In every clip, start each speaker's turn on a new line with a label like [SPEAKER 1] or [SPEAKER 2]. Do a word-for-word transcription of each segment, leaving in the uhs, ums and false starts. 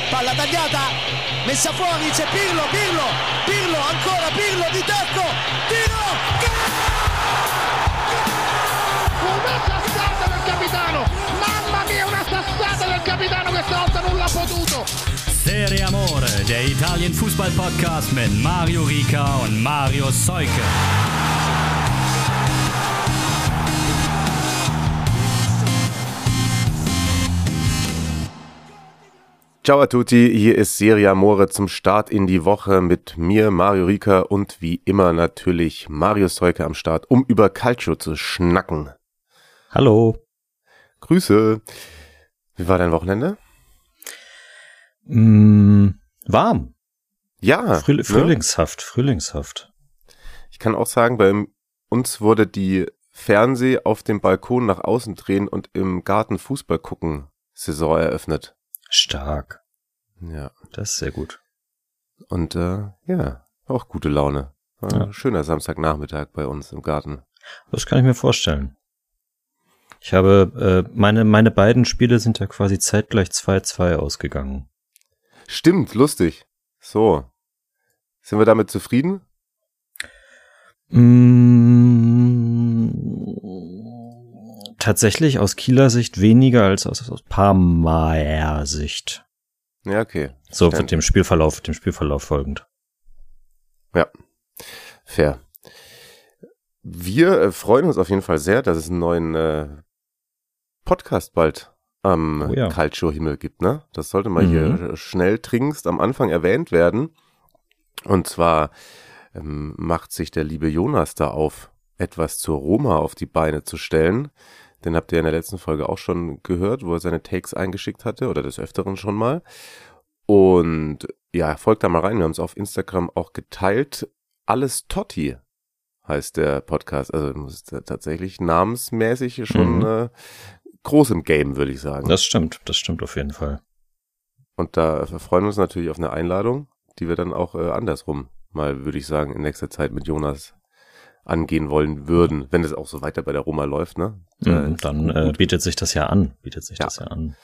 [SPEAKER 1] palla tagliata, messa fuori, c'è Pirlo, Pirlo, Pirlo, ancora Pirlo di tacco, tiro,
[SPEAKER 2] una sassata del capitano, mamma mia, una sassata del capitano, questa volta non l'ha potuto.
[SPEAKER 3] Serie Amore, der Italien-Fußball-Podcast mit Mario Rica und Mario Seuke.
[SPEAKER 4] Ciao a tutti, hier ist Serie Amore zum Start in die Woche mit mir, Mario Rica, und wie immer natürlich Mario Seuke am Start, um über Calcio zu schnacken.
[SPEAKER 5] Hallo.
[SPEAKER 4] Grüße. Wie war dein Wochenende?
[SPEAKER 5] Mm, warm.
[SPEAKER 4] Ja.
[SPEAKER 5] Früh- frühlingshaft, ne? frühlingshaft.
[SPEAKER 4] Ich kann auch sagen, bei uns wurde die Fernseh auf dem Balkon nach außen drehen und im Garten Fußball gucken Saison eröffnet.
[SPEAKER 5] Stark.
[SPEAKER 4] Ja.
[SPEAKER 5] Das ist sehr gut.
[SPEAKER 4] Und äh, ja, auch gute Laune. War
[SPEAKER 5] Ja.
[SPEAKER 4] ein schöner Samstagnachmittag bei uns im Garten.
[SPEAKER 5] Das kann ich mir vorstellen. Ich habe, äh, meine, meine beiden Spiele sind ja quasi zeitgleich zwei zwei ausgegangen.
[SPEAKER 4] Stimmt, lustig. So. Sind wir damit zufrieden?
[SPEAKER 5] Mm, tatsächlich aus Kieler Sicht weniger als aus, aus Parmaer Sicht.
[SPEAKER 4] Ja, okay.
[SPEAKER 5] So
[SPEAKER 4] Dann-
[SPEAKER 5] mit dem Spielverlauf, dem Spielverlauf folgend.
[SPEAKER 4] Ja, fair. Wir äh, freuen uns auf jeden Fall sehr, dass es einen neuen äh, Podcast bald am
[SPEAKER 5] Oh ja.
[SPEAKER 4] Calcio-Himmel gibt, ne? Das sollte mal
[SPEAKER 5] Mhm.
[SPEAKER 4] hier schnell dringendst am Anfang erwähnt werden. Und zwar ähm, macht sich der liebe Jonas da auf, etwas zur Roma auf die Beine zu stellen. Den habt ihr in der letzten Folge auch schon gehört, wo er seine Takes eingeschickt hatte, oder des Öfteren schon mal. Und ja, folgt da mal rein. Wir haben es auf Instagram auch geteilt. Alles Totti heißt der Podcast. Also das ist tatsächlich namensmäßig schon
[SPEAKER 5] Mhm.
[SPEAKER 4] äh, groß im Game, würde ich sagen.
[SPEAKER 5] Das stimmt, das stimmt auf jeden Fall.
[SPEAKER 4] Und da freuen wir uns natürlich auf eine Einladung, die wir dann auch äh, andersrum mal, würde ich sagen, in nächster Zeit mit Jonas angehen wollen würden, wenn es auch so weiter bei der Roma läuft, ne?
[SPEAKER 5] Mhm,
[SPEAKER 4] Äh,
[SPEAKER 5] dann äh,
[SPEAKER 4] gut.
[SPEAKER 5] bietet sich das ja an, bietet sich
[SPEAKER 4] Ja.
[SPEAKER 5] das ja an.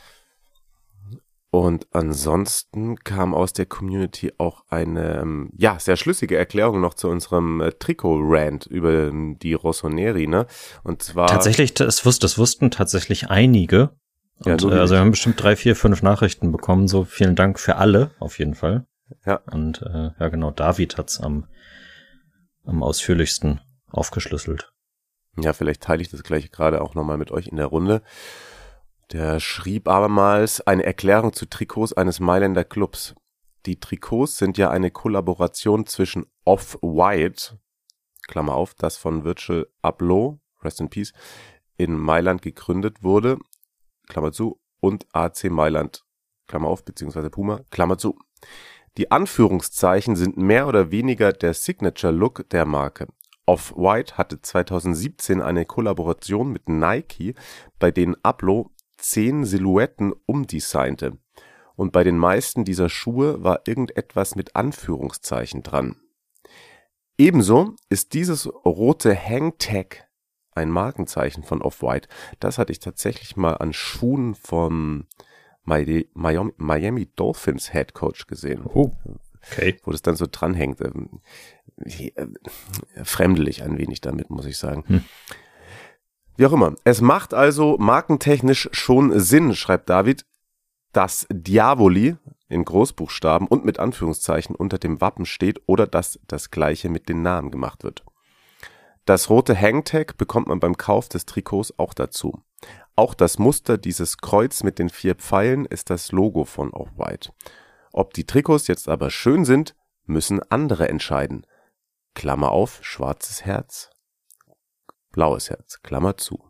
[SPEAKER 4] Und ansonsten kam aus der Community auch eine, ähm, ja, sehr schlüssige Erklärung noch zu unserem äh, Trikot-Rant über ähm, die Rossoneri, ne? Und zwar...
[SPEAKER 5] Tatsächlich, das, wus- das wussten tatsächlich einige.
[SPEAKER 4] Ja,
[SPEAKER 5] Und,
[SPEAKER 4] so wie
[SPEAKER 5] äh, also
[SPEAKER 4] ich.
[SPEAKER 5] wir haben bestimmt drei, vier, fünf Nachrichten bekommen. So vielen Dank für alle, auf jeden Fall.
[SPEAKER 4] Ja.
[SPEAKER 5] Und äh, ja, genau, David hat's am, am ausführlichsten aufgeschlüsselt.
[SPEAKER 4] Ja, vielleicht teile ich das gleich gerade auch nochmal mit euch in der Runde. Der schrieb abermals eine Erklärung zu Trikots eines Mailänder Clubs. Die Trikots sind ja eine Kollaboration zwischen Off-White, Klammer auf, das von Virgil Abloh, Rest in Peace, in Mailand gegründet wurde, Klammer zu, und A C Mailand, Klammer auf, beziehungsweise Puma, Klammer zu. Die Anführungszeichen sind mehr oder weniger der Signature-Look der Marke. Off-White hatte zweitausendsiebzehn eine Kollaboration mit Nike, bei denen Abloh zehn Silhouetten umdesignte. Und bei den meisten dieser Schuhe war irgendetwas mit Anführungszeichen dran. Ebenso ist dieses rote Hangtag ein Markenzeichen von Off-White. Das hatte ich tatsächlich mal an Schuhen vom Mi- Miami, Miami Dolphins Head Coach gesehen.
[SPEAKER 5] Oh, okay.
[SPEAKER 4] Wo das dann so dranhängt. Ähm, äh, Fremdelig ein wenig damit, muss ich sagen.
[SPEAKER 5] Hm.
[SPEAKER 4] Wie auch immer. Es macht also markentechnisch schon Sinn, schreibt David, dass Diavoli in Großbuchstaben und mit Anführungszeichen unter dem Wappen steht oder dass das Gleiche mit den Namen gemacht wird. Das rote Hangtag bekommt man beim Kauf des Trikots auch dazu. Auch das Muster dieses Kreuz mit den vier Pfeilen ist das Logo von Off-White. Ob die Trikots jetzt aber schön sind, müssen andere entscheiden. Klammer auf, schwarzes Herz, blaues Herz, Klammer zu.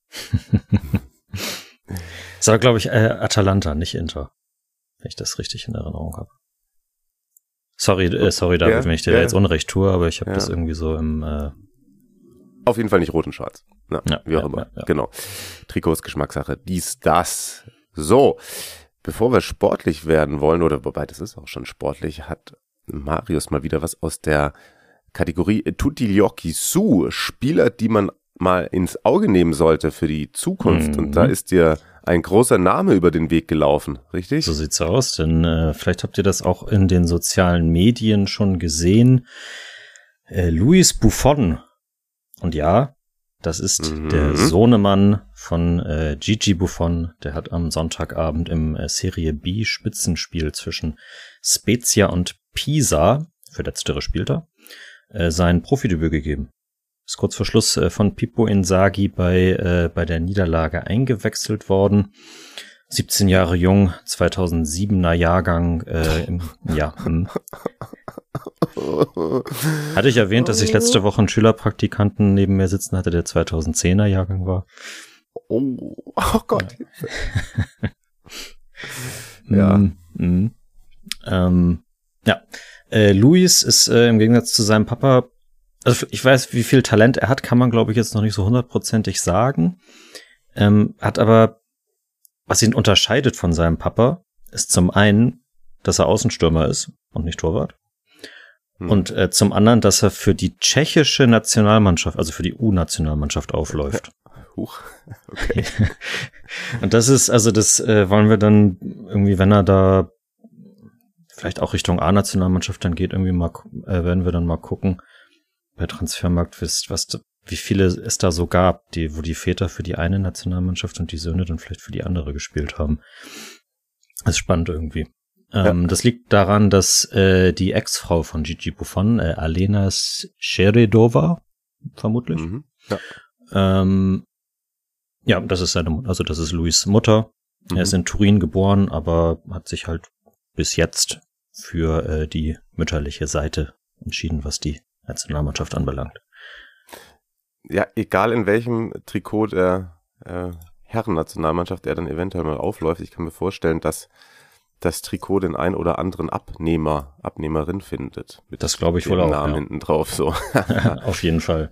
[SPEAKER 5] Das war, glaube ich, äh, Atalanta, nicht Inter. Wenn ich das richtig in Erinnerung habe. Sorry, äh, sorry, David,
[SPEAKER 4] Ja,
[SPEAKER 5] wenn ich dir
[SPEAKER 4] ja.
[SPEAKER 5] da jetzt Unrecht tue, aber ich habe
[SPEAKER 4] Ja.
[SPEAKER 5] das irgendwie so im... Äh,
[SPEAKER 4] Auf jeden Fall nicht rot und schwarz. Na,
[SPEAKER 5] Ja,
[SPEAKER 4] wie auch
[SPEAKER 5] ja,
[SPEAKER 4] immer.
[SPEAKER 5] ja, ja.
[SPEAKER 4] Genau. Trikots, Geschmackssache, dies, das. So, bevor wir sportlich werden wollen, oder wobei das ist auch schon sportlich, hat Marius mal wieder was aus der Kategorie Tutti gli occhi su, Spieler, die man mal ins Auge nehmen sollte für die Zukunft.
[SPEAKER 5] Mhm.
[SPEAKER 4] Und da ist dir ein großer Name über den Weg gelaufen, richtig?
[SPEAKER 5] So sieht's aus, denn äh, vielleicht habt ihr das auch in den sozialen Medien schon gesehen. Äh, Luis Buffon. Und ja, das ist mhm. der Sohnemann von äh, Gigi Buffon. Der hat am Sonntagabend im äh, Serie B Spitzenspiel zwischen Spezia und Pisa, für letztere spielt er, äh, sein Profidebüt gegeben. Ist kurz vor Schluss äh, von Pippo Inzaghi bei äh, bei der Niederlage eingewechselt worden. siebzehn Jahre jung, zweitausendsiebener Jahrgang. Äh, im, ja. Hm. Hatte ich erwähnt, dass ich letzte Woche einen Schülerpraktikanten neben mir sitzen hatte, der zweitausendzehner Jahrgang war?
[SPEAKER 4] Oh, oh Gott. Ja.
[SPEAKER 5] Mm, mm. Ähm, ja. Äh, Luis ist äh, im Gegensatz zu seinem Papa, also ich weiß, wie viel Talent er hat, kann man, glaube ich, jetzt noch nicht so hundertprozentig sagen. Ähm, hat aber, was ihn unterscheidet von seinem Papa, ist zum einen, dass er Außenstürmer ist und nicht Torwart. Hm. Und äh, zum anderen, dass er für die tschechische Nationalmannschaft, also für die U-Nationalmannschaft aufläuft.
[SPEAKER 4] Huch, okay.
[SPEAKER 5] Und das ist, also das äh, wollen wir dann irgendwie, wenn er da vielleicht auch Richtung A-Nationalmannschaft dann geht, irgendwie mal, äh, werden wir dann mal gucken, bei Transfermarkt, wisst, was, wie viele es da so gab, die, wo die Väter für die eine Nationalmannschaft und die Söhne dann vielleicht für die andere gespielt haben. Das ist spannend irgendwie. Ähm, ja. Das liegt daran, dass äh, die Ex-Frau von Gigi Buffon, äh, Alena Sheredova, vermutlich.
[SPEAKER 4] Mhm. Ja.
[SPEAKER 5] Ähm, ja, das ist seine, also das ist Luis' Mutter. Mhm. Er ist in Turin geboren, aber hat sich halt bis jetzt für äh, die mütterliche Seite entschieden, was die Nationalmannschaft anbelangt.
[SPEAKER 4] Ja, egal in welchem Trikot der äh, Herren-Nationalmannschaft er dann eventuell mal aufläuft, ich kann mir vorstellen, dass das Trikot den ein oder anderen Abnehmer, Abnehmerin findet. Mit
[SPEAKER 5] das glaube ich wohl auch.
[SPEAKER 4] Namen
[SPEAKER 5] ja.
[SPEAKER 4] hinten drauf, so.
[SPEAKER 5] Auf jeden Fall.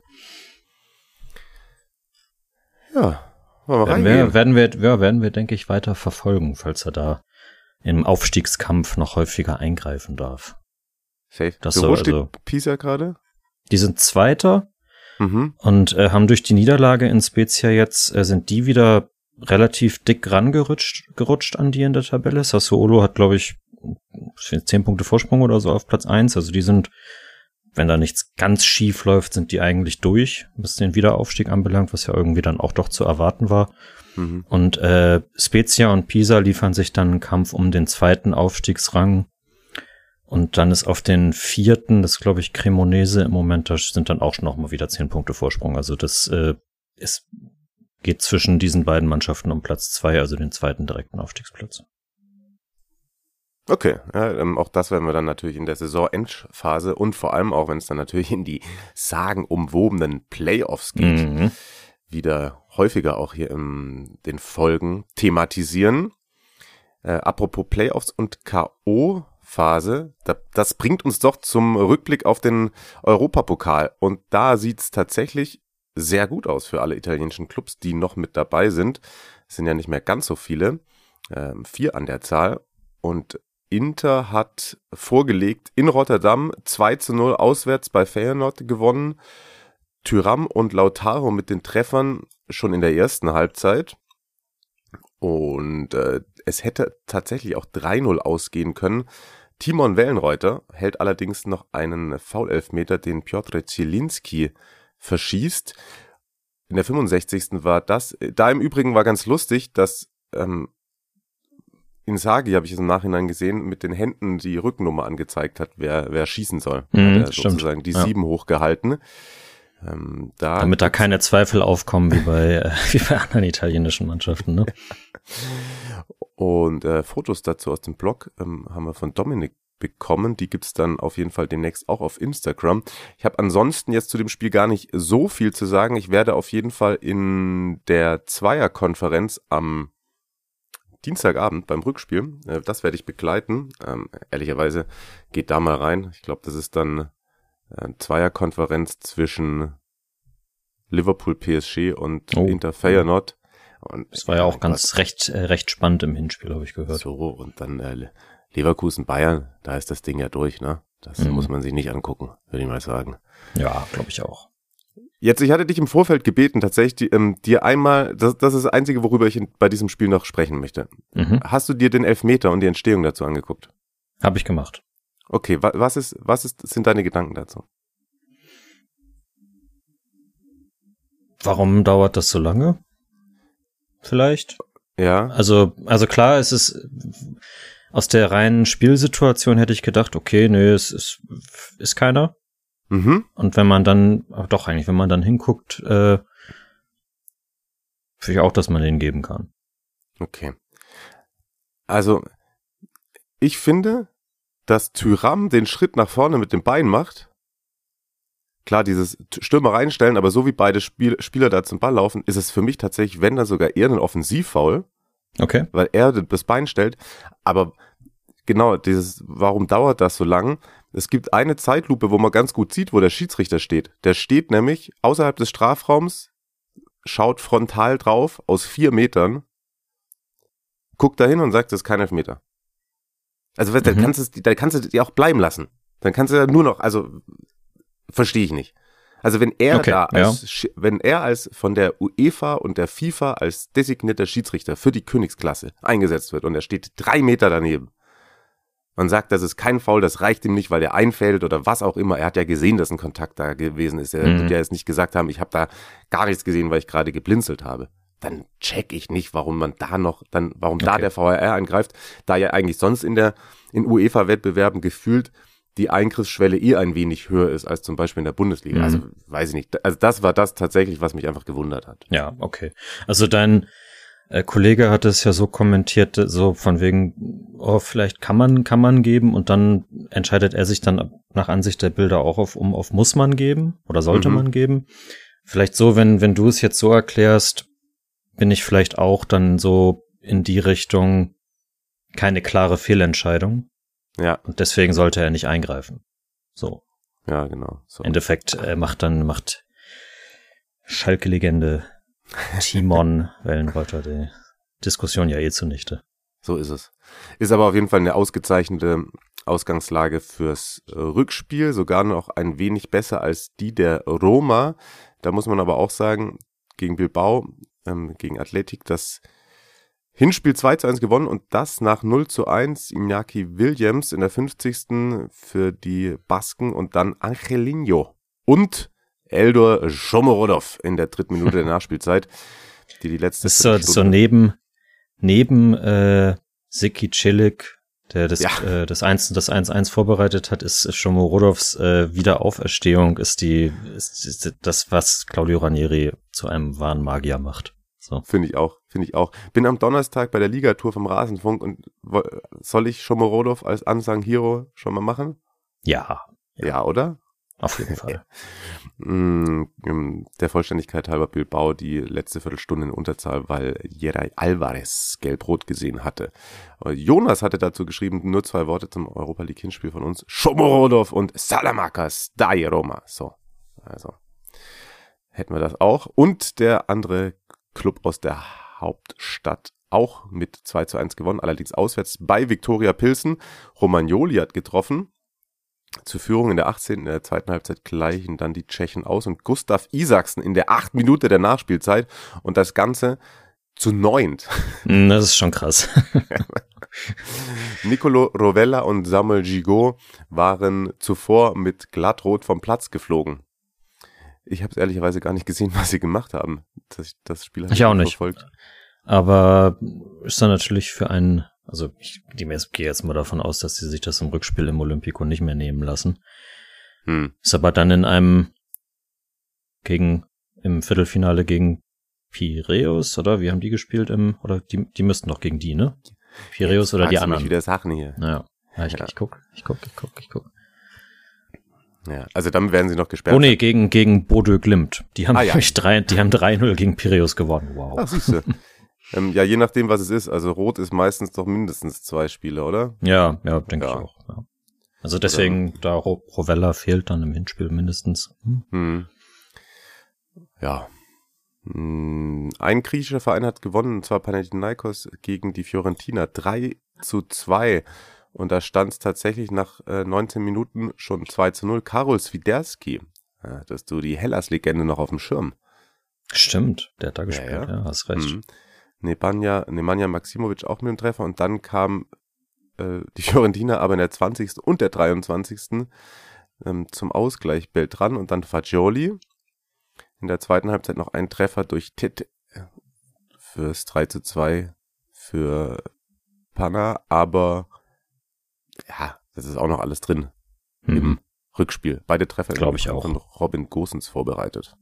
[SPEAKER 4] Ja, wollen wir
[SPEAKER 5] werden wir, werden wir, ja, werden wir, denke ich, weiter verfolgen, falls er da im Aufstiegskampf noch häufiger eingreifen darf.
[SPEAKER 4] Safe.
[SPEAKER 5] Das
[SPEAKER 4] so,
[SPEAKER 5] so,
[SPEAKER 4] wo
[SPEAKER 5] also,
[SPEAKER 4] steht Pisa gerade?
[SPEAKER 5] Die sind Zweiter
[SPEAKER 4] mhm.
[SPEAKER 5] und äh, haben durch die Niederlage in Spezia jetzt, äh, sind die wieder relativ dick rangerutscht gerutscht an die in der Tabelle. Sassuolo hat, glaube ich, zehn Punkte Vorsprung oder so auf Platz eins. Also die sind, wenn da nichts ganz schief läuft, sind die eigentlich durch, was den Wiederaufstieg anbelangt, was ja irgendwie dann auch doch zu erwarten war.
[SPEAKER 4] Mhm.
[SPEAKER 5] Und äh, Spezia und Pisa liefern sich dann einen Kampf um den zweiten Aufstiegsrang. Und dann ist auf den vierten, das glaube ich Cremonese im Moment, da sind dann auch noch mal wieder zehn Punkte Vorsprung. Also das äh, ist, geht zwischen diesen beiden Mannschaften um Platz zwei, also den zweiten direkten Aufstiegsplatz.
[SPEAKER 4] Okay, ja, ähm, auch das werden wir dann natürlich in der Saisonendphase und vor allem auch, wenn es dann natürlich in die sagenumwobenen Playoffs geht,
[SPEAKER 5] Mhm.
[SPEAKER 4] wieder häufiger auch hier in den Folgen thematisieren. Äh, apropos Playoffs und K O-Phase, da, das bringt uns doch zum Rückblick auf den Europapokal. Und da sieht's tatsächlich sehr gut aus für alle italienischen Clubs, die noch mit dabei sind. Es sind ja nicht mehr ganz so viele, ähm, vier an der Zahl. Und Inter hat vorgelegt in Rotterdam zwei zu null auswärts bei Feyenoord gewonnen. Thuram und Lautaro mit den Treffern schon in der ersten Halbzeit. Und äh, es hätte tatsächlich auch drei null ausgehen können. Timon Wellenreuter hält allerdings noch einen Foul-Elfmeter, den Piotr Zielinski verschießt. In der fünfundsechzigsten war das. Da im Übrigen war ganz lustig, dass ähm, Inzaghi, habe ich es im Nachhinein gesehen, mit den Händen die Rückennummer angezeigt hat, wer wer schießen soll.
[SPEAKER 5] Mhm,
[SPEAKER 4] hat er
[SPEAKER 5] stimmt.
[SPEAKER 4] sozusagen die
[SPEAKER 5] Ja.
[SPEAKER 4] sieben hochgehalten. Ähm, da
[SPEAKER 5] Damit da keine Zweifel aufkommen wie bei, äh, wie bei anderen italienischen Mannschaften, ne?
[SPEAKER 4] Und äh, Fotos dazu aus dem Blog ähm, haben wir von Dominik bekommen. Die gibt's dann auf jeden Fall demnächst auch auf Instagram. Ich habe ansonsten jetzt zu dem Spiel gar nicht so viel zu sagen. Ich werde auf jeden Fall in der Zweierkonferenz am Dienstagabend beim Rückspiel, äh, das werde ich begleiten. Ähm, ehrlicherweise geht da mal rein. Ich glaube, das ist dann äh, Zweierkonferenz zwischen Liverpool P S G und
[SPEAKER 5] Oh.
[SPEAKER 4] Inter Feyenoord. Und
[SPEAKER 5] Das war ja auch
[SPEAKER 4] mein
[SPEAKER 5] ganz recht, äh, recht spannend im Hinspiel, habe ich
[SPEAKER 4] Gott,
[SPEAKER 5] gehört.
[SPEAKER 4] so, und dann äh, Leverkusen Bayern, da ist das Ding ja durch, ne? Das
[SPEAKER 5] Mhm.
[SPEAKER 4] muss man sich nicht angucken, würde ich mal sagen.
[SPEAKER 5] Ja, glaube ich auch.
[SPEAKER 4] Jetzt, ich hatte dich im Vorfeld gebeten, tatsächlich ähm, dir einmal, das, das ist das Einzige, worüber ich in, bei diesem Spiel noch sprechen möchte.
[SPEAKER 5] Mhm.
[SPEAKER 4] Hast du dir den Elfmeter und die Entstehung dazu angeguckt?
[SPEAKER 5] Habe ich gemacht.
[SPEAKER 4] Okay, wa, was ist, was ist, sind deine Gedanken dazu?
[SPEAKER 5] Warum dauert das so lange? Vielleicht?
[SPEAKER 4] Ja.
[SPEAKER 5] Also, also klar, es ist aus der reinen Spielsituation hätte ich gedacht, okay, nö, es ist, ist keiner.
[SPEAKER 4] Mhm.
[SPEAKER 5] Und wenn man dann, aber doch eigentlich, wenn man dann hinguckt, äh, finde ich auch, dass man den geben kann.
[SPEAKER 4] Okay. Also, ich finde, dass Thuram den Schritt nach vorne mit dem Bein macht. Klar, dieses Stürmer reinstellen, aber so wie beide Spiel- Spieler da zum Ball laufen, ist es für mich tatsächlich, wenn dann sogar eher ein Offensivfoul.
[SPEAKER 5] Okay.
[SPEAKER 4] Weil er das Bein stellt. Aber genau, dieses, warum dauert das so lang? Es gibt eine Zeitlupe, wo man ganz gut sieht, wo der Schiedsrichter steht. Der steht nämlich außerhalb des Strafraums, schaut frontal drauf aus vier Metern, guckt da hin und sagt, das ist kein Elfmeter. Also dann
[SPEAKER 5] Mhm.
[SPEAKER 4] kannst du dann kannst du die auch bleiben lassen. Dann kannst du ja nur noch, also verstehe ich nicht. Also wenn er
[SPEAKER 5] Okay,
[SPEAKER 4] da als, Schi- wenn er als von der UEFA und der FIFA als designierter Schiedsrichter für die Königsklasse eingesetzt wird und er steht drei Meter daneben und sagt, das ist kein Foul, das reicht ihm nicht, weil er einfällt oder was auch immer. Er hat ja gesehen, dass ein Kontakt da gewesen ist. Er
[SPEAKER 5] Mhm.
[SPEAKER 4] wird ja jetzt nicht gesagt haben, ich habe da gar nichts gesehen, weil ich gerade geblinzelt habe. Dann check ich nicht, warum man da noch, dann, warum da
[SPEAKER 5] Okay.
[SPEAKER 4] der V A R eingreift, da ja eigentlich sonst in der, in UEFA-Wettbewerben gefühlt die Eingriffsschwelle eh ein wenig höher ist als zum Beispiel in der Bundesliga.
[SPEAKER 5] Mhm.
[SPEAKER 4] Also, weiß ich nicht. Also, das war das tatsächlich, was mich einfach gewundert hat.
[SPEAKER 5] Ja, okay. Also dein äh, Kollege hat es ja so kommentiert, so von wegen, oh, vielleicht kann man, kann man geben und dann entscheidet er sich dann nach Ansicht der Bilder auch auf, um auf muss man geben oder sollte
[SPEAKER 4] Mhm.
[SPEAKER 5] man geben. Vielleicht so, wenn, wenn du es jetzt so erklärst, bin ich vielleicht auch dann so in die Richtung keine klare Fehlentscheidung
[SPEAKER 4] Ja,
[SPEAKER 5] und deswegen sollte er nicht eingreifen. So.
[SPEAKER 4] ja, genau. So.
[SPEAKER 5] Im Endeffekt äh, macht dann, macht Schalke-Legende Timon Wellenreuther die Diskussion ja eh zunichte.
[SPEAKER 4] So ist es. Ist aber auf jeden Fall eine ausgezeichnete Ausgangslage fürs äh, Rückspiel, sogar noch ein wenig besser als die der Roma. Da muss man aber auch sagen, gegen Bilbao, ähm, gegen Athletic, das Hinspiel zwei zu eins gewonnen und das nach null zu eins. Iñaki Williams in der fünfzigsten für die Basken und dann Angelino und Eldor Shomorodov in der dritten Minute der Nachspielzeit, die die letzte
[SPEAKER 5] Das ist so, das ist so
[SPEAKER 4] Viertelstunde-
[SPEAKER 5] neben, neben äh, Siki Cilic, der das,
[SPEAKER 4] Ja.
[SPEAKER 5] äh, das eins das eins eins vorbereitet hat, ist Shomorodovs äh, Wiederauferstehung, ist die ist, ist das, was Claudio Ranieri zu einem wahren Magier macht. So.
[SPEAKER 4] Finde ich auch, finde ich auch. Bin am Donnerstag bei der Ligatour vom Rasenfunk und wo- soll ich Shomorodov als Unsung Hero schon mal machen?
[SPEAKER 5] Ja,
[SPEAKER 4] Ja, oder?
[SPEAKER 5] auf jeden Fall.
[SPEAKER 4] Mm, ähm, Der Vollständigkeit halber Bilbao die letzte Viertelstunde in Unterzahl, weil Jeray Alvarez gelb-rot gesehen hatte. Äh, Jonas hatte dazu geschrieben, nur zwei Worte zum Europa League Hinspiel von uns. Shomorodov und Salamanca's Dai Roma. So, also hätten wir das auch. Und der andere Club aus der Hauptstadt auch mit zwei zu eins gewonnen, allerdings auswärts bei Viktoria Pilsen. Romagnoli hat getroffen. Zur Führung in der achtzehnten In der zweiten Halbzeit gleichen dann die Tschechen aus und Gustav Isaksen in der achten Minute der Nachspielzeit und das Ganze zu neunt.
[SPEAKER 5] Mm, Das ist schon krass.
[SPEAKER 4] Nicolo Rovella und Samuel Gigot waren zuvor mit glattrot vom Platz geflogen. Ich habe es ehrlicherweise gar nicht gesehen, was sie gemacht haben. Das, das Spiel habe
[SPEAKER 5] Ich auch nicht.
[SPEAKER 4] verfolgt.
[SPEAKER 5] Aber ist dann natürlich für einen, also ich gehe jetzt mal davon aus, dass sie sich das im Rückspiel im Olympico nicht mehr nehmen lassen.
[SPEAKER 4] Hm.
[SPEAKER 5] Ist aber dann in einem gegen, im Viertelfinale gegen Piräus, oder? Wie haben die gespielt im, oder die, die müssten doch gegen die, ne? Piräus
[SPEAKER 4] Jetzt
[SPEAKER 5] oder die
[SPEAKER 4] fragst du mich
[SPEAKER 5] anderen.
[SPEAKER 4] wieder Sachen hier.
[SPEAKER 5] Naja. Ja, ich,
[SPEAKER 4] Ja.
[SPEAKER 5] ich guck, ich guck, ich guck, ich guck.
[SPEAKER 4] Ja, also dann werden sie noch gesperrt.
[SPEAKER 5] Oh nee, gegen, gegen Bodø Glimt. Die haben
[SPEAKER 4] Ah, ja.
[SPEAKER 5] nämlich drei, die haben drei null gegen Piräus gewonnen. Wow.
[SPEAKER 4] Ach, siehst du. ähm, ja, je nachdem, was es ist. Also Rot ist meistens doch mindestens zwei Spiele, oder?
[SPEAKER 5] Ja, ja, denke
[SPEAKER 4] Ja.
[SPEAKER 5] ich auch. Ja. Also deswegen, da Ro- Rovella fehlt dann im Hinspiel mindestens. Hm.
[SPEAKER 4] Hm. Ja. Hm, Ein griechischer Verein hat gewonnen, und zwar Panathinaikos gegen die Fiorentina. drei zu zwei. Und da stand es tatsächlich nach äh, neunzehn Minuten schon zwei zu null. Karol Swiderski Ja, dass du die Hellas-Legende noch auf dem Schirm.
[SPEAKER 5] Stimmt, der hat da gespielt, ja, ja. ja hast recht.
[SPEAKER 4] Mhm. Nemanja, Nemanja Maximovic auch mit dem Treffer und dann kam äh, die Fiorentina aber in der zwanzigsten und der dreiundzwanzigsten Ähm, zum Ausgleich Beltran und dann Fagioli. In der zweiten Halbzeit noch ein Treffer durch Tete fürs drei zu zwei für Panna, aber ja, das ist auch noch alles drin mhm. im Rückspiel. Beide Treffer
[SPEAKER 5] glaube ich auch
[SPEAKER 4] von Robin Gosens vorbereitet.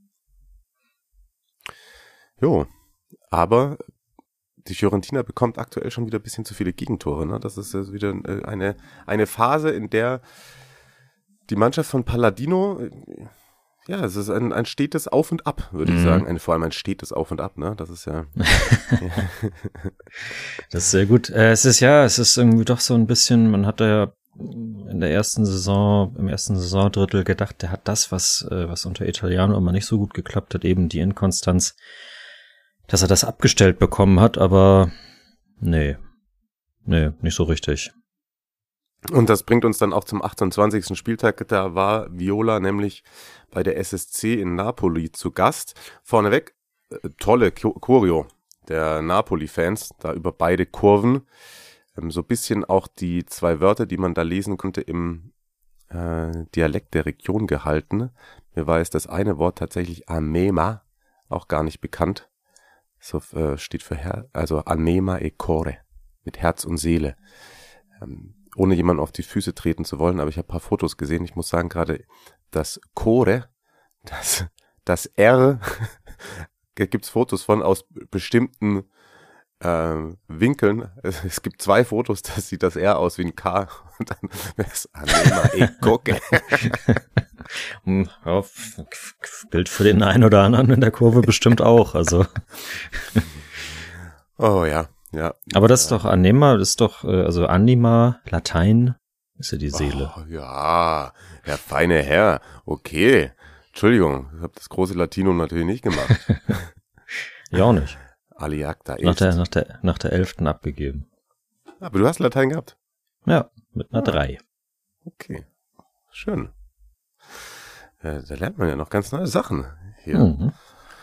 [SPEAKER 4] Jo, aber die Fiorentina bekommt aktuell schon wieder ein bisschen zu viele Gegentore. Ne? Das ist also wieder eine, eine Phase, in der die Mannschaft von Palladino, ja, es ist ein, ein stetes Auf und Ab, würde mhm. ich sagen. Ein, vor allem ein stetes Auf und Ab, ne? Das ist ja. ja.
[SPEAKER 5] Das ist sehr gut. Äh, es ist ja, es ist irgendwie doch so ein bisschen, man hat ja in der ersten Saison, im ersten Saisondrittel gedacht, der hat das, was, äh, was unter Italiano immer nicht so gut geklappt hat, eben die Inkonstanz, dass er das abgestellt bekommen hat, aber nee, nee, nicht so richtig.
[SPEAKER 4] Und das bringt uns dann auch zum achtundzwanzigsten Spieltag. Da war Viola nämlich bei der S S C in Napoli zu Gast. Vorneweg, äh, tolle Choreo der Napoli-Fans, da über beide Kurven. Ähm, so ein bisschen auch die zwei Wörter, die man da lesen konnte, im äh, Dialekt der Region gehalten. Mir war jetzt das eine Wort tatsächlich Anema, auch gar nicht bekannt. So äh, steht für Her- also Anema e Core, mit Herz und Seele. Ähm, ohne jemanden auf die Füße treten zu wollen, aber ich habe ein paar Fotos gesehen. Ich muss sagen, gerade das Core, das, das R, da gibt's Fotos von aus bestimmten äh, Winkeln. Es, es gibt zwei Fotos, da sieht das R aus wie ein K und dann wäre es Anema e Coque.
[SPEAKER 5] Ja, Bild für den einen oder anderen in der Kurve bestimmt auch, also.
[SPEAKER 4] Oh ja. Ja,
[SPEAKER 5] aber das ist doch Anima, das ist doch, also Anima, Latein, ist ja die Seele.
[SPEAKER 4] Oh, ja, der feine Herr, okay. Entschuldigung, ich habe das große Latinum natürlich nicht gemacht.
[SPEAKER 5] Ja, auch nicht.
[SPEAKER 4] Aliacta
[SPEAKER 5] nach der, nach der, nach der elften abgegeben.
[SPEAKER 4] Aber du hast Latein gehabt?
[SPEAKER 5] Ja, mit einer drei.
[SPEAKER 4] Okay, schön. Ja, da lernt man ja noch ganz neue Sachen hier.
[SPEAKER 5] Mhm.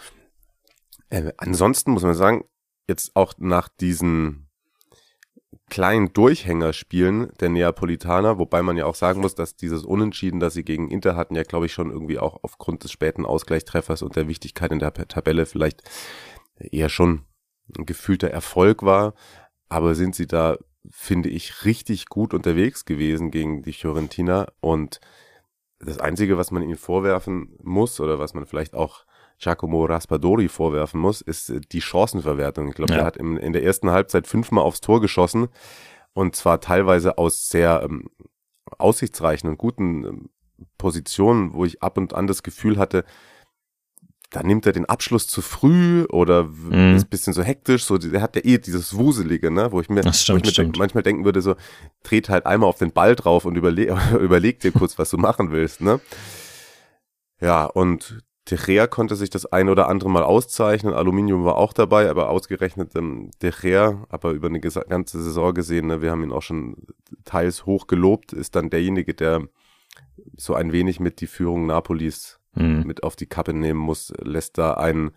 [SPEAKER 4] Äh, ansonsten muss man sagen, jetzt auch nach diesen kleinen Durchhängerspielen der Neapolitaner, wobei man ja auch sagen muss, dass dieses Unentschieden, das sie gegen Inter hatten, ja glaube ich schon irgendwie auch aufgrund des späten Ausgleichstreffers und der Wichtigkeit in der Tabelle vielleicht eher schon ein gefühlter Erfolg war, aber sind sie da, finde ich, richtig gut unterwegs gewesen gegen die Fiorentina und das Einzige, was man ihnen vorwerfen muss oder was man vielleicht auch Giacomo Raspadori vorwerfen muss, ist die Chancenverwertung. Ich glaube,
[SPEAKER 5] ja.
[SPEAKER 4] er hat in, in der ersten Halbzeit fünfmal aufs Tor geschossen und zwar teilweise aus sehr ähm, aussichtsreichen und guten ähm, Positionen, wo ich ab und an das Gefühl hatte, da nimmt er den Abschluss zu früh oder
[SPEAKER 5] mhm.
[SPEAKER 4] ist ein bisschen so hektisch. So, der hat ja eh dieses Wuselige, ne, wo ich mir,
[SPEAKER 5] stimmt,
[SPEAKER 4] wo ich mir denk, manchmal denken würde, so, dreht halt einmal auf den Ball drauf und überle- überleg dir kurz, was du machen willst, ne. Ja, und De Gea konnte sich das ein oder andere Mal auszeichnen, Aluminium war auch dabei, aber ausgerechnet ähm, De Gea, aber über eine ges- ganze Saison gesehen, ne, wir haben ihn auch schon teils hoch gelobt, ist dann derjenige, der so ein wenig mit die Führung Napolis mhm. mit auf die Kappe nehmen muss, lässt da einen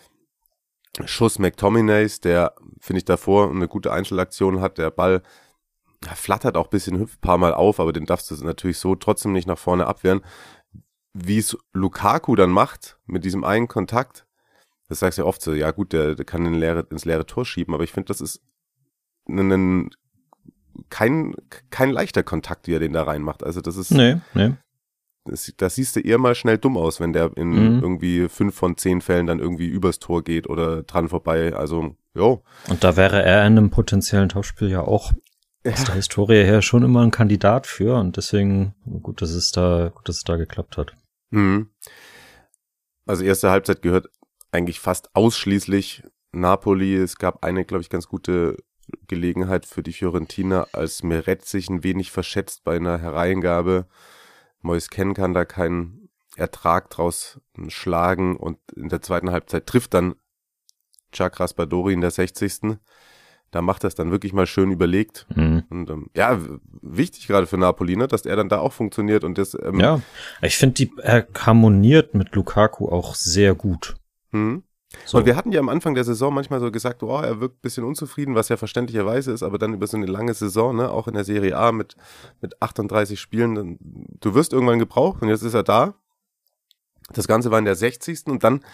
[SPEAKER 4] Schuss McTominays, der, finde ich, davor eine gute Einzelaktion hat, der Ball flattert auch ein bisschen, hüpft ein paar Mal auf, aber den darfst du natürlich so trotzdem nicht nach vorne abwehren. Wie es Lukaku dann macht, mit diesem einen Kontakt, das sagst du ja oft so, ja gut, der, der kann in leere, ins leere Tor schieben, aber ich finde, das ist ein, ein, kein, kein leichter Kontakt, wie er den da reinmacht. Also das ist,
[SPEAKER 5] nee, nee.
[SPEAKER 4] Das, das siehst du eher mal schnell dumm aus, wenn der in mhm. irgendwie fünf von zehn Fällen dann irgendwie übers Tor geht oder dran vorbei, also, jo.
[SPEAKER 5] Und da wäre er in einem potenziellen Topspiel ja auch aus ja. der Historie her schon immer ein Kandidat für und deswegen gut, dass es da, gut, dass es da geklappt hat.
[SPEAKER 4] Mhm. Also erste Halbzeit gehört eigentlich fast ausschließlich Napoli. Es gab eine, glaube ich, ganz gute Gelegenheit für die Fiorentina, als Meret sich ein wenig verschätzt bei einer Hereingabe. Moise Kean kann da keinen Ertrag draus schlagen und in der zweiten Halbzeit trifft dann Giacomo Raspadori in der sechzigsten Da macht das dann wirklich mal schön überlegt.
[SPEAKER 5] Mhm.
[SPEAKER 4] Und ähm, ja, wichtig gerade für Napoli, ne, dass er dann da auch funktioniert und das. Ähm,
[SPEAKER 5] ja, ich finde, die er harmoniert mit Lukaku auch sehr gut.
[SPEAKER 4] Hm.
[SPEAKER 5] So.
[SPEAKER 4] Und wir hatten ja am Anfang der Saison manchmal so gesagt, oh, er wirkt ein bisschen unzufrieden, was ja verständlicherweise ist, aber dann über so eine lange Saison, ne, auch in der Serie A mit, mit achtunddreißig Spielen, dann, du wirst irgendwann gebraucht und jetzt ist er da. Das Ganze war in der sechzigsten und dann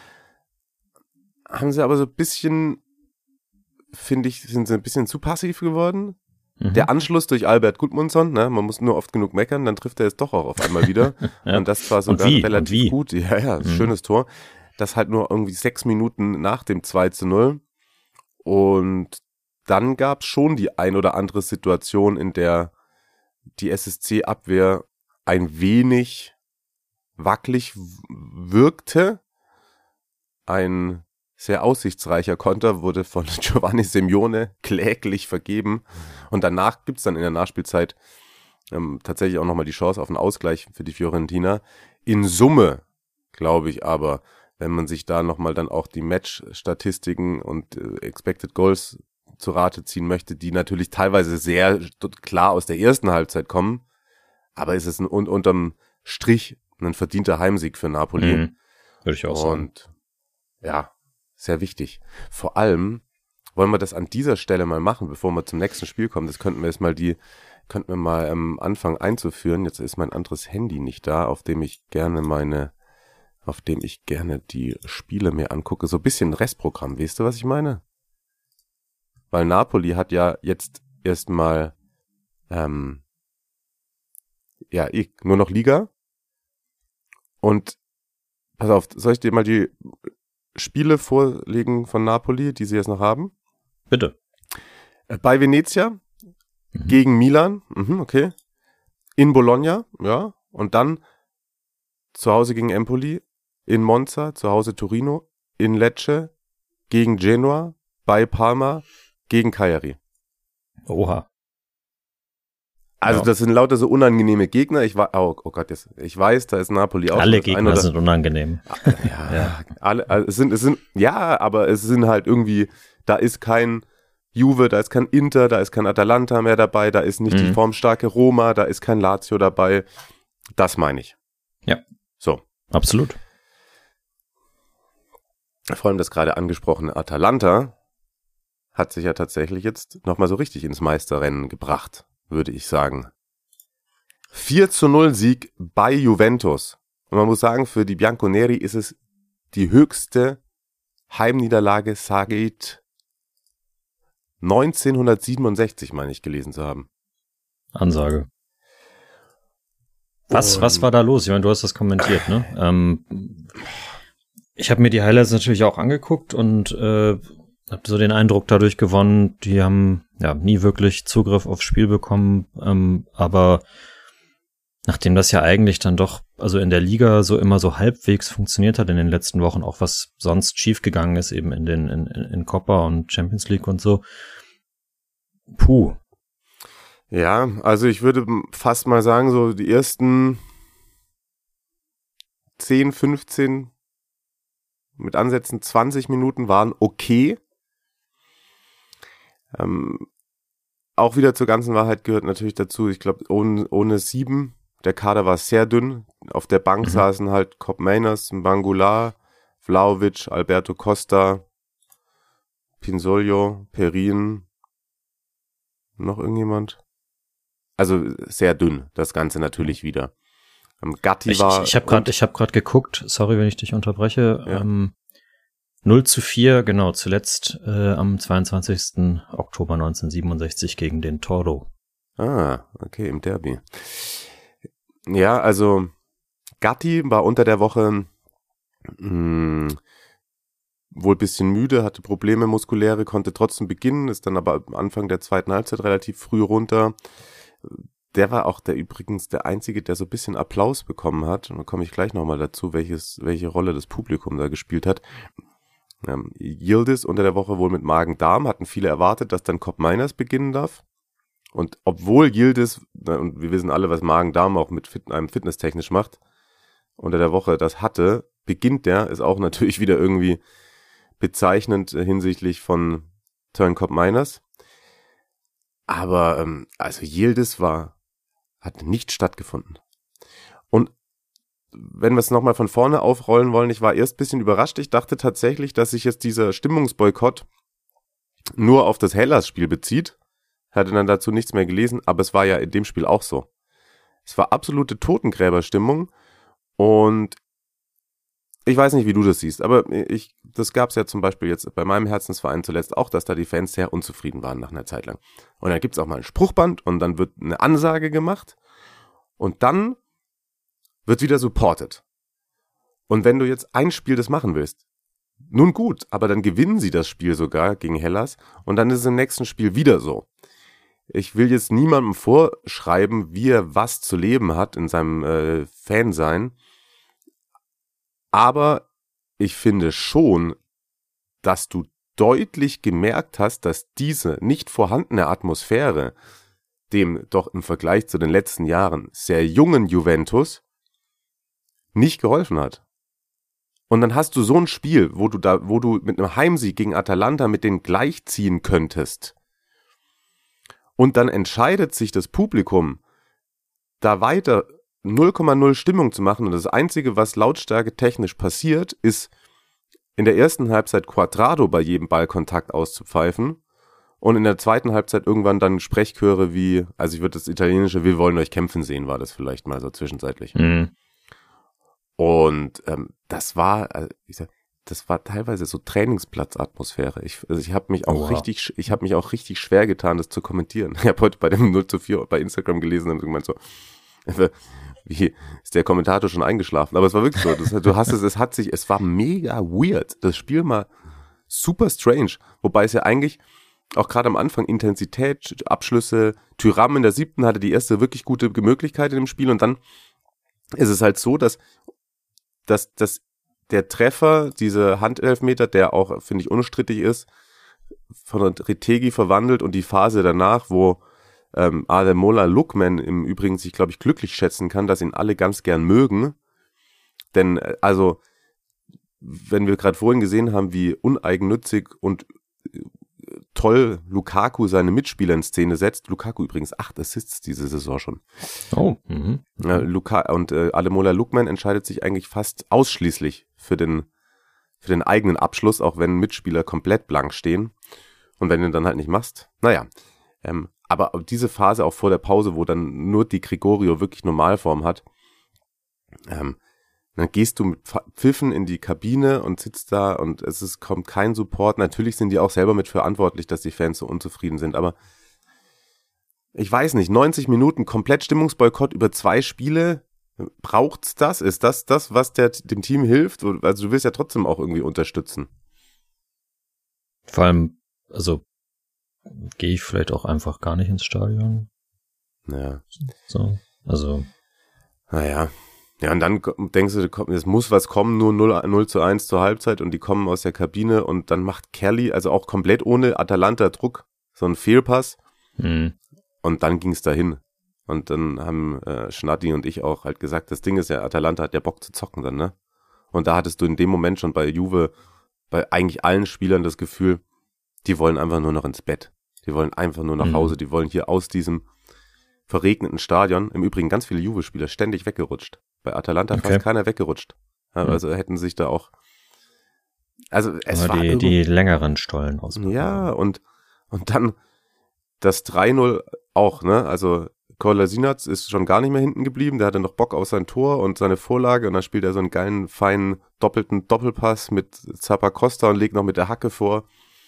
[SPEAKER 4] haben sie aber so ein bisschen, finde ich, sind sie ein bisschen zu passiv geworden. Mhm. Der Anschluss durch Albert Gudmundsson, ne, man muss nur oft genug meckern, dann trifft er es doch auch auf einmal wieder. ja. Und das war sogar relativ gut. Ja, ja, mhm. schönes Tor. Das halt nur irgendwie sechs Minuten nach dem zwei zu null. Und dann gab es schon die ein oder andere Situation, in der die S S C-Abwehr ein wenig wackelig wirkte. Ein sehr aussichtsreicher Konter wurde von Giovanni Simeone kläglich vergeben. Und danach gibt es dann in der Nachspielzeit ähm, tatsächlich auch nochmal die Chance auf einen Ausgleich für die Fiorentina. In Summe, glaube ich aber, wenn man sich da nochmal dann auch die Match-Statistiken und äh, Expected Goals zu Rate ziehen möchte, die natürlich teilweise sehr klar aus der ersten Halbzeit kommen, aber ist es ein, un, unterm Strich ein verdienter Heimsieg für Napoli.
[SPEAKER 5] Mhm. Würde ich auch sagen.
[SPEAKER 4] Und ja, sehr wichtig. Vor allem wollen wir das an dieser Stelle mal machen, bevor wir zum nächsten Spiel kommen. Das könnten wir jetzt mal die, könnten wir mal am ähm, Anfang einzuführen. Jetzt ist mein anderes Handy nicht da, auf dem ich gerne meine auf dem ich gerne die Spiele mir angucke. So ein bisschen Restprogramm, weißt du, was ich meine? Weil Napoli hat ja jetzt erstmal ähm, ja, ich, nur noch Liga. Und pass auf, soll ich dir mal die Spiele vorlegen von Napoli, die sie jetzt noch haben?
[SPEAKER 5] Bitte.
[SPEAKER 4] Bei Venezia, mhm. gegen Milan, mhm, okay. In Bologna, ja. Und dann zu Hause gegen Empoli, in Monza, zu Hause Torino, in Lecce, gegen Genoa, bei Parma, gegen Cagliari.
[SPEAKER 5] Oha.
[SPEAKER 4] Also
[SPEAKER 5] ja.
[SPEAKER 4] das sind lauter so unangenehme Gegner. Ich, oh, oh Gott, jetzt, ich weiß, da ist Napoli auch.
[SPEAKER 5] Alle Gegner sind unangenehm.
[SPEAKER 4] Ja, ja. Alle, also es sind, es sind, ja, aber es sind halt irgendwie, da ist kein Juve, da ist kein Inter, da ist kein Atalanta mehr dabei, da ist nicht mhm. die formstarke Roma, da ist kein Lazio dabei. Das meine ich.
[SPEAKER 5] Ja.
[SPEAKER 4] So.
[SPEAKER 5] Absolut.
[SPEAKER 4] Vor allem das gerade angesprochene Atalanta hat sich ja tatsächlich jetzt nochmal so richtig ins Meisterrennen gebracht, würde ich sagen. vier zu null Sieg bei Juventus. Und man muss sagen, für die Bianconeri ist es die höchste Heimniederlage seit neunzehnhundertsiebenundsechzig, meine ich, gelesen zu haben.
[SPEAKER 5] Ansage. Was, was war da los? Ich meine, du hast das kommentiert, ne? Ähm, ich habe mir die Highlights natürlich auch angeguckt und äh, habe so den Eindruck dadurch gewonnen, die haben ja nie wirklich Zugriff aufs Spiel bekommen, ähm, aber nachdem das ja eigentlich dann doch, also in der Liga so immer so halbwegs funktioniert hat in den letzten Wochen, auch was sonst schiefgegangen ist, eben in den in, in Copa und Champions League und so. Puh.
[SPEAKER 4] Ja, also ich würde fast mal sagen, so die ersten zehn, fünfzehn, mit Ansätzen zwanzig Minuten waren okay. Ähm, auch wieder zur ganzen Wahrheit gehört natürlich dazu, ich glaube, ohne, ohne sieben, der Kader war sehr dünn. Auf der Bank mhm. saßen halt Kopp Meiners, Mbangula, Vlahovic, Alberto Costa, Pinsoglio, Perin, noch irgendjemand? Also sehr dünn, das Ganze natürlich wieder. Ähm, Gatti
[SPEAKER 5] ich,
[SPEAKER 4] war...
[SPEAKER 5] Ich, ich habe gerade ich hab grad geguckt, sorry, wenn ich dich unterbreche, ja. ähm, null zu vier, genau, zuletzt äh, am zweiundzwanzigsten Oktober neunzehnhundertsiebenundsechzig gegen den Toro.
[SPEAKER 4] Ah, okay, im Derby. Ja, also Gatti war unter der Woche mh, wohl ein bisschen müde, hatte Probleme muskuläre, konnte trotzdem beginnen, ist dann aber am Anfang der zweiten Halbzeit relativ früh runter. Der war auch der übrigens der Einzige, der so ein bisschen Applaus bekommen hat. Und da komme ich gleich nochmal dazu, welches, welche Rolle das Publikum da gespielt hat. Ähm, Yildiz unter der Woche wohl mit Magen-Darm, hatten viele erwartet, dass dann Kopp Meiners beginnen darf. Und obwohl Yildiz, und wir wissen alle, was Magen-Darm auch mit Fit, einem fitnesstechnisch macht, unter der Woche das hatte, beginnt der, ist auch natürlich wieder irgendwie bezeichnend hinsichtlich von Turncock Miners. Aber, ähm, also Yildiz war hat nicht stattgefunden. Und wenn wir es nochmal von vorne aufrollen wollen, ich war erst ein bisschen überrascht. Ich dachte tatsächlich, dass sich jetzt dieser Stimmungsboykott nur auf das Hellas-Spiel bezieht. Hatte dann dazu nichts mehr gelesen, aber es war ja in dem Spiel auch so. Es war absolute Totengräberstimmung und ich weiß nicht, wie du das siehst, aber ich, das gab es ja zum Beispiel jetzt bei meinem Herzensverein zuletzt auch, dass da die Fans sehr unzufrieden waren nach einer Zeit lang. Und dann gibt es auch mal ein Spruchband und dann wird eine Ansage gemacht und dann wird wieder supported. Und wenn du jetzt ein Spiel das machen willst, nun gut, aber dann gewinnen sie das Spiel sogar gegen Hellas und dann ist es im nächsten Spiel wieder so. Ich will jetzt niemandem vorschreiben, wie er was zu leben hat in seinem äh, Fansein, aber ich finde schon, dass du deutlich gemerkt hast, dass diese nicht vorhandene Atmosphäre dem doch im Vergleich zu den letzten Jahren sehr jungen Juventus nicht geholfen hat. Und dann hast du so ein Spiel, wo du da, wo du mit einem Heimsieg gegen Atalanta mit denen gleichziehen könntest. Und dann entscheidet sich das Publikum, da weiter null Komma null Stimmung zu machen. Und das Einzige, was lautstärke technisch passiert, ist in der ersten Halbzeit Quadrado bei jedem Ballkontakt auszupfeifen. Und in der zweiten Halbzeit irgendwann dann Sprechchöre wie, also ich würde das italienische "Wir wollen euch kämpfen" sehen, war das vielleicht mal so zwischenzeitlich.
[SPEAKER 5] Mhm.
[SPEAKER 4] Und ähm, das war, also ich sag, das war teilweise so Trainingsplatzatmosphäre. Ich, also ich habe mich auch
[SPEAKER 5] Oh, wow.
[SPEAKER 4] richtig, ich habe mich auch richtig schwer getan, das zu kommentieren. Ich habe heute bei dem null zu vier bei Instagram gelesen und gemeint so, wie ist der Kommentator schon eingeschlafen? Aber es war wirklich so. Das, du hast es, es hat sich, es war mega weird. Das Spiel mal super strange. Wobei es ja eigentlich auch gerade am Anfang Intensität, Abschlüsse, Thuram in der siebten hatte die erste wirklich gute Möglichkeit in dem Spiel und dann ist es halt so, dass, dass, dass der Treffer, diese Handelfmeter, der auch, finde ich, unstrittig ist, von Retegui verwandelt und die Phase danach, wo ähm, Ademola Lookman im Übrigen sich, glaube ich, glücklich schätzen kann, dass ihn alle ganz gern mögen. Denn, äh, also, wenn wir gerade vorhin gesehen haben, wie uneigennützig und äh, toll Lukaku seine Mitspieler in Szene setzt. Lukaku übrigens acht Assists diese Saison schon.
[SPEAKER 5] Oh. Mhm.
[SPEAKER 4] Ja, Luka und äh, Ademola Lookman entscheidet sich eigentlich fast ausschließlich für den für den eigenen Abschluss, auch wenn Mitspieler komplett blank stehen. Und wenn du ihn dann halt nicht machst, naja. Ähm, aber diese Phase auch vor der Pause, wo dann nur die Gregorio wirklich Normalform hat, ähm, dann gehst du mit Pfiffen in die Kabine und sitzt da und es ist, kommt kein Support. Natürlich sind die auch selber mit verantwortlich, dass die Fans so unzufrieden sind, aber ich weiß nicht, neunzig Minuten komplett Stimmungsboykott über zwei Spiele, braucht's das? Ist das das, was der, dem Team hilft? Also du willst ja trotzdem auch irgendwie unterstützen.
[SPEAKER 5] Vor allem, also gehe ich vielleicht auch einfach gar nicht ins Stadion.
[SPEAKER 4] Ja.
[SPEAKER 5] So, also.
[SPEAKER 4] Naja. Ja, und dann denkst du, es muss was kommen, nur null zu eins zur Halbzeit und die kommen aus der Kabine und dann macht Kelly, also auch komplett ohne Atalanta Druck, so einen Fehlpass
[SPEAKER 5] Hm.
[SPEAKER 4] und dann ging's dahin. Und dann haben äh, Schnatti und ich auch halt gesagt, das Ding ist ja, Atalanta hat ja Bock zu zocken dann, ne? Und da hattest du in dem Moment schon bei Juve, bei eigentlich allen Spielern das Gefühl, die wollen einfach nur noch ins Bett. Die wollen einfach nur nach
[SPEAKER 5] Mhm.
[SPEAKER 4] Hause, die wollen hier aus diesem verregneten Stadion, im Übrigen ganz viele Juve-Spieler, ständig weggerutscht. Bei Atalanta
[SPEAKER 5] Okay.
[SPEAKER 4] fast keiner weggerutscht. Ja,
[SPEAKER 5] Mhm.
[SPEAKER 4] also hätten sich da auch, also es
[SPEAKER 5] Aber
[SPEAKER 4] war
[SPEAKER 5] die,
[SPEAKER 4] irgendwie-
[SPEAKER 5] die längeren Stollen ausprobieren.
[SPEAKER 4] ja, und, und dann das drei null auch, ne, also Kolasinac ist schon gar nicht mehr hinten geblieben, der hatte noch Bock auf sein Tor und seine Vorlage und dann spielt er so einen geilen, feinen, doppelten Doppelpass mit Zappacosta und legt noch mit der Hacke vor.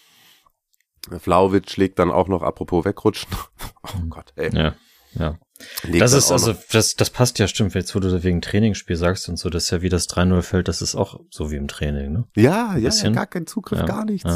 [SPEAKER 4] Vlahovic schlägt dann auch noch, apropos wegrutschen, oh Gott, ey.
[SPEAKER 5] Ja, ja.
[SPEAKER 4] legt
[SPEAKER 5] Das
[SPEAKER 4] dann
[SPEAKER 5] ist,
[SPEAKER 4] auch
[SPEAKER 5] also,
[SPEAKER 4] noch-
[SPEAKER 5] das, das passt ja, stimmt, jetzt wo du da wegen Trainingsspiel sagst und so, das ist ja wie das drei null fällt, das ist auch so wie im Training, ne?
[SPEAKER 4] ja, ja,
[SPEAKER 5] bisschen.
[SPEAKER 4] gar kein Zugriff,
[SPEAKER 5] Ja,
[SPEAKER 4] gar nichts.
[SPEAKER 5] ja.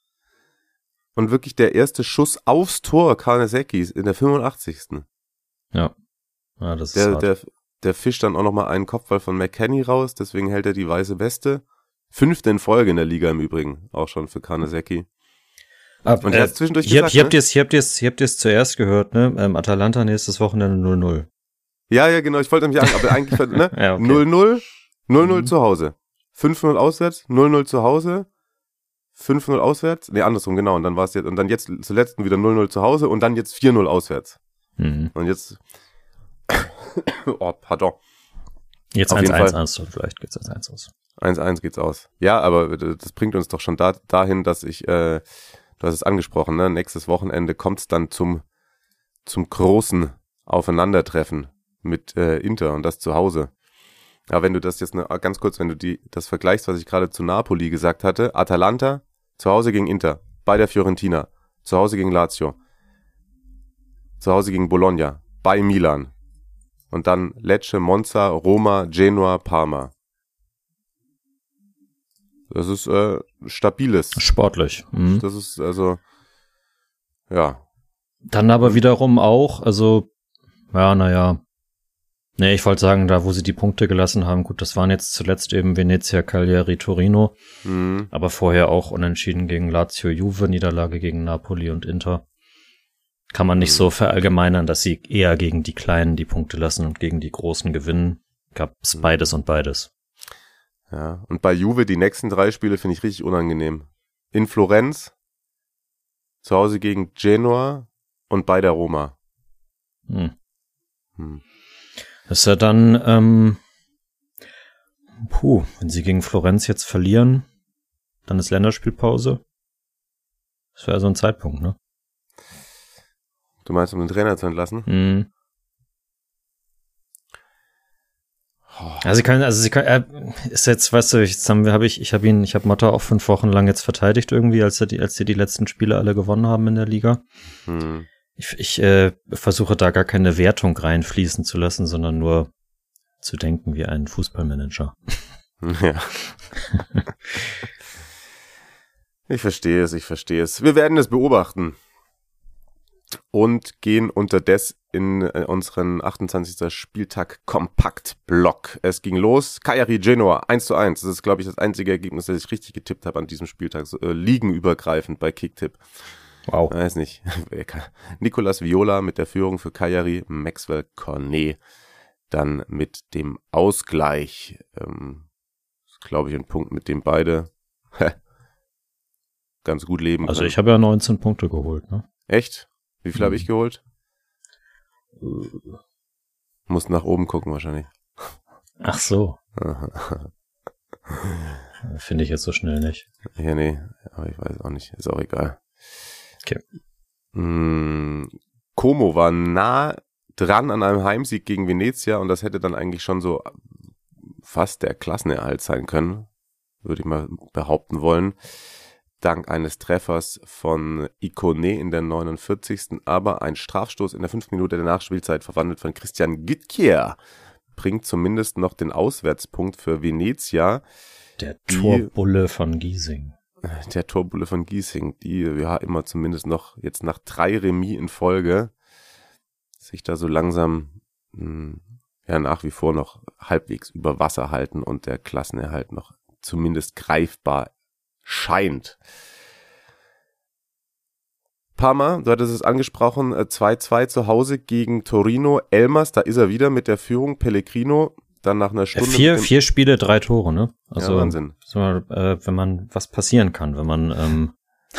[SPEAKER 4] Und wirklich der erste Schuss aufs Tor Karnesekis in der fünfundachtzigsten
[SPEAKER 5] Ja. Ja, das ist
[SPEAKER 4] Der,
[SPEAKER 5] hart.
[SPEAKER 4] der, der fischt dann auch nochmal einen Kopfball von McKennie raus, deswegen hält er die weiße Weste. Fünfte in Folge in der Liga im Übrigen, auch schon für Karnesecki.
[SPEAKER 5] Ab,
[SPEAKER 4] Und er hat zwischendurch
[SPEAKER 5] hier,
[SPEAKER 4] gesagt,
[SPEAKER 5] hier habt
[SPEAKER 4] ne?
[SPEAKER 5] ihr es, hier habt ihr es, hier habt ihr es zuerst gehört, ne? Ähm, Atalanta nächstes Wochenende null null.
[SPEAKER 4] Ja, ja, genau, ich wollte nämlich sagen, aber eigentlich, ne?
[SPEAKER 5] Ja, okay.
[SPEAKER 4] null null, null null
[SPEAKER 5] Mhm.
[SPEAKER 4] zu Hause. fünf null auswärts, null null zu Hause, fünf null auswärts. Nee, andersrum, genau. Und dann war es jetzt, und dann jetzt zuletzt wieder null null zu Hause und dann jetzt vier null auswärts.
[SPEAKER 5] Mhm.
[SPEAKER 4] Und jetzt, oh, pardon.
[SPEAKER 5] Jetzt eins eins eins, vielleicht geht's eins eins aus.
[SPEAKER 4] eins eins geht's aus. Ja, aber das bringt uns doch schon da, dahin, dass ich, äh, du hast es angesprochen, ne? Nächstes Wochenende kommt's dann zum, zum großen Aufeinandertreffen mit äh, Inter und das zu Hause. Aber wenn du das jetzt ne, ganz kurz, wenn du die das vergleichst, was ich gerade zu Napoli gesagt hatte, Atalanta zu Hause gegen Inter, bei der Fiorentina, zu Hause gegen Lazio, zu Hause gegen Bologna, bei Milan und dann Lecce, Monza, Roma, Genoa, Parma. Das ist äh, stabiles.
[SPEAKER 5] Sportlich. Mhm.
[SPEAKER 4] Das ist also, ja.
[SPEAKER 5] Dann aber wiederum auch, also, ja, naja. Nee, ich wollte sagen, da wo sie die Punkte gelassen haben, gut, das waren jetzt zuletzt eben Venezia, Cagliari, Torino.
[SPEAKER 4] Mhm.
[SPEAKER 5] Aber vorher auch unentschieden gegen Lazio, Juve, Niederlage gegen Napoli und Inter. Kann man nicht mhm. so verallgemeinern, dass sie eher gegen die Kleinen die Punkte lassen und gegen die Großen gewinnen. Gab's mhm. beides und beides.
[SPEAKER 4] Ja, und bei Juve die nächsten drei Spiele finde ich richtig unangenehm. In Florenz, zu Hause gegen Genoa und bei der Roma.
[SPEAKER 5] Hm. Hm. Das ist ja dann, ähm, puh, wenn sie gegen Florenz jetzt verlieren, dann ist Länderspielpause. Das wäre so ein Zeitpunkt, ne?
[SPEAKER 4] Du meinst, um den Trainer zu entlassen?
[SPEAKER 5] Hm. Also sie kann, also sie kann, er ist jetzt, weißt du, jetzt haben wir, habe ich, ich habe ihn, ich habe Motta auch fünf Wochen lang jetzt verteidigt irgendwie, als er die, als sie die letzten Spiele alle gewonnen haben in der Liga. Hm. Ich, ich äh, versuche da gar keine Wertung reinfließen zu lassen, sondern nur zu denken wie ein Fußballmanager.
[SPEAKER 4] Ja. Ich verstehe es, ich verstehe es. Wir werden es beobachten. Und gehen unterdessen in äh, unseren achtundzwanzigsten Spieltag Kompakt-Block. Es ging los, Cagliari Genoa, eins zu eins. Das ist, glaube ich, das einzige Ergebnis, das ich richtig getippt habe an diesem Spieltag. So, äh, ligenübergreifend bei Kicktipp.
[SPEAKER 5] Wow.
[SPEAKER 4] Weiß nicht. Nicolas Viola mit der Führung für Cagliari, Maxwell Cornet dann mit dem Ausgleich. Ähm, glaube ich, ein Punkt, mit dem beide ganz gut leben können.
[SPEAKER 5] Also ich habe ja neunzehn Punkte geholt, ne?
[SPEAKER 4] Echt? Wie viel hm. habe ich geholt? Muss nach oben gucken wahrscheinlich.
[SPEAKER 5] Ach so. Finde ich jetzt so schnell nicht.
[SPEAKER 4] Ja, nee, aber ich weiß auch nicht. Ist auch egal.
[SPEAKER 5] Okay.
[SPEAKER 4] Hm, Como war nah dran an einem Heimsieg gegen Venezia und das hätte dann eigentlich schon so fast der Klassenerhalt sein können, würde ich mal behaupten wollen. Dank eines Treffers von Ikone in der neunundvierzigsten Aber ein Strafstoß in der fünften Minute der Nachspielzeit verwandelt von Christian Gytkier bringt zumindest noch den Auswärtspunkt für Venezia.
[SPEAKER 5] Der Torbulle die, von Giesing.
[SPEAKER 4] Der Torbulle von Giesing, die ja immer zumindest noch jetzt nach drei Remis in Folge sich da so langsam mh, ja nach wie vor noch halbwegs über Wasser halten und der Klassenerhalt noch zumindest greifbar scheint. Parma, du hattest es angesprochen, zwei zwei zu Hause gegen Torino. Elmas, da ist er wieder mit der Führung. Pellegrino, dann nach einer Stunde.
[SPEAKER 5] Vier, vier Spiele, drei Tore, ne? Also,
[SPEAKER 4] ja, Wahnsinn.
[SPEAKER 5] So, äh, wenn man, was passieren kann, wenn man, ähm,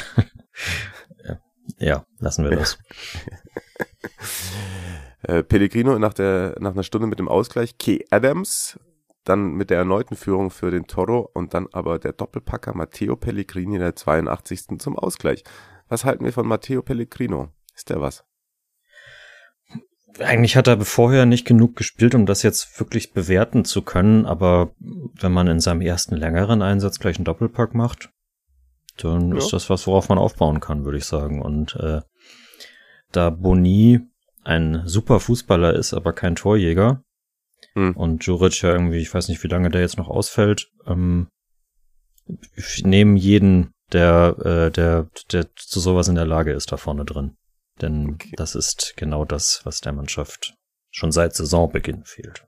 [SPEAKER 5] ja, lassen wir das.
[SPEAKER 4] äh, Pellegrino nach der, nach einer Stunde mit dem Ausgleich. Key Adams, dann mit der erneuten Führung für den Toro und dann aber der Doppelpacker Matteo Pellegrini in der zweiundachtzigsten zum Ausgleich. Was halten wir von Matteo Pellegrino? Ist der was?
[SPEAKER 5] Eigentlich hat er vorher nicht genug gespielt, um das jetzt wirklich bewerten zu können, aber wenn man in seinem ersten längeren Einsatz gleich einen Doppelpack macht, dann ja. ist das was, worauf man aufbauen kann, würde ich sagen. Und äh, da Boni ein super Fußballer ist, aber kein Torjäger, hm. und Djuric ja irgendwie, ich weiß nicht, wie lange der jetzt noch ausfällt, ähm, nehmen jeden, der, äh, der, der zu sowas in der Lage ist, da vorne drin. Denn okay. das ist genau das, was der Mannschaft schon seit Saisonbeginn fehlt.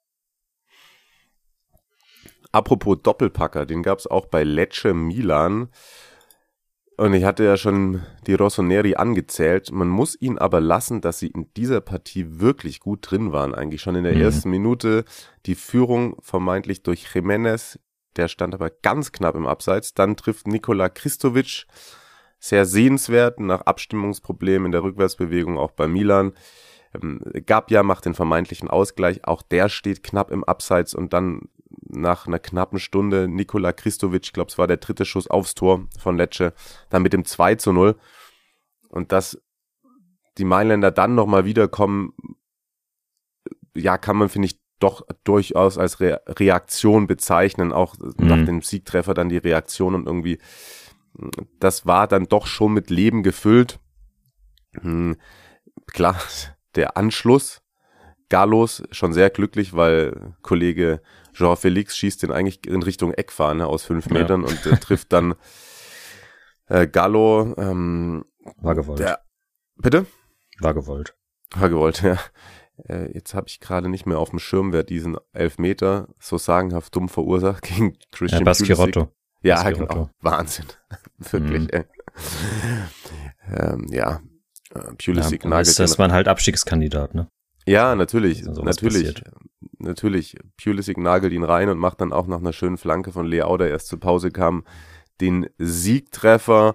[SPEAKER 4] Apropos Doppelpacker, den gab es auch bei Lecce Milan. Und ich hatte ja schon die Rossoneri angezählt. Man muss ihn aber lassen, dass sie in dieser Partie wirklich gut drin waren. Eigentlich schon in der mhm. ersten Minute die Führung vermeintlich durch Jiménez. Der stand aber ganz knapp im Abseits. Dann trifft Nikola Kristovic. Sehr sehenswert, nach Abstimmungsproblemen in der Rückwärtsbewegung auch bei Milan. Ähm, Gabja macht den vermeintlichen Ausgleich, auch der steht knapp im Abseits und dann nach einer knappen Stunde Nikola Kristovic, ich glaube es war der dritte Schuss aufs Tor von Lecce, dann mit dem zwei zu null und dass die Mailänder dann nochmal wiederkommen, ja, kann man, finde ich, doch durchaus als Re- Reaktion bezeichnen, auch mhm. nach dem Siegtreffer dann die Reaktion und irgendwie, das war dann doch schon mit Leben gefüllt. Hm, klar, der Anschluss, Gallos schon sehr glücklich, weil Kollege Jean-Félix schießt den eigentlich in Richtung Eckfahne aus fünf Metern ja. und äh, trifft dann äh, Gallo. Ähm,
[SPEAKER 5] war gewollt. Der,
[SPEAKER 4] bitte?
[SPEAKER 5] War gewollt.
[SPEAKER 4] War gewollt, ja. Äh, jetzt habe ich gerade nicht mehr auf dem Schirm, wer diesen Elfmeter so sagenhaft dumm verursacht gegen Christian
[SPEAKER 5] ja, Baschirotto.
[SPEAKER 4] Ja, Baschirotto. Genau. Wahnsinn. Wirklich, mhm. ey. Ähm, ja. Pulisic
[SPEAKER 5] ja,
[SPEAKER 4] nagelt.
[SPEAKER 5] Das war halt Abstiegskandidat, ne?
[SPEAKER 4] Ja, natürlich,
[SPEAKER 5] also
[SPEAKER 4] natürlich,
[SPEAKER 5] passiert.
[SPEAKER 4] natürlich. Pulisic nagelt ihn rein und macht dann auch nach einer schönen Flanke von Leao, der erst zur Pause kam, den Siegtreffer.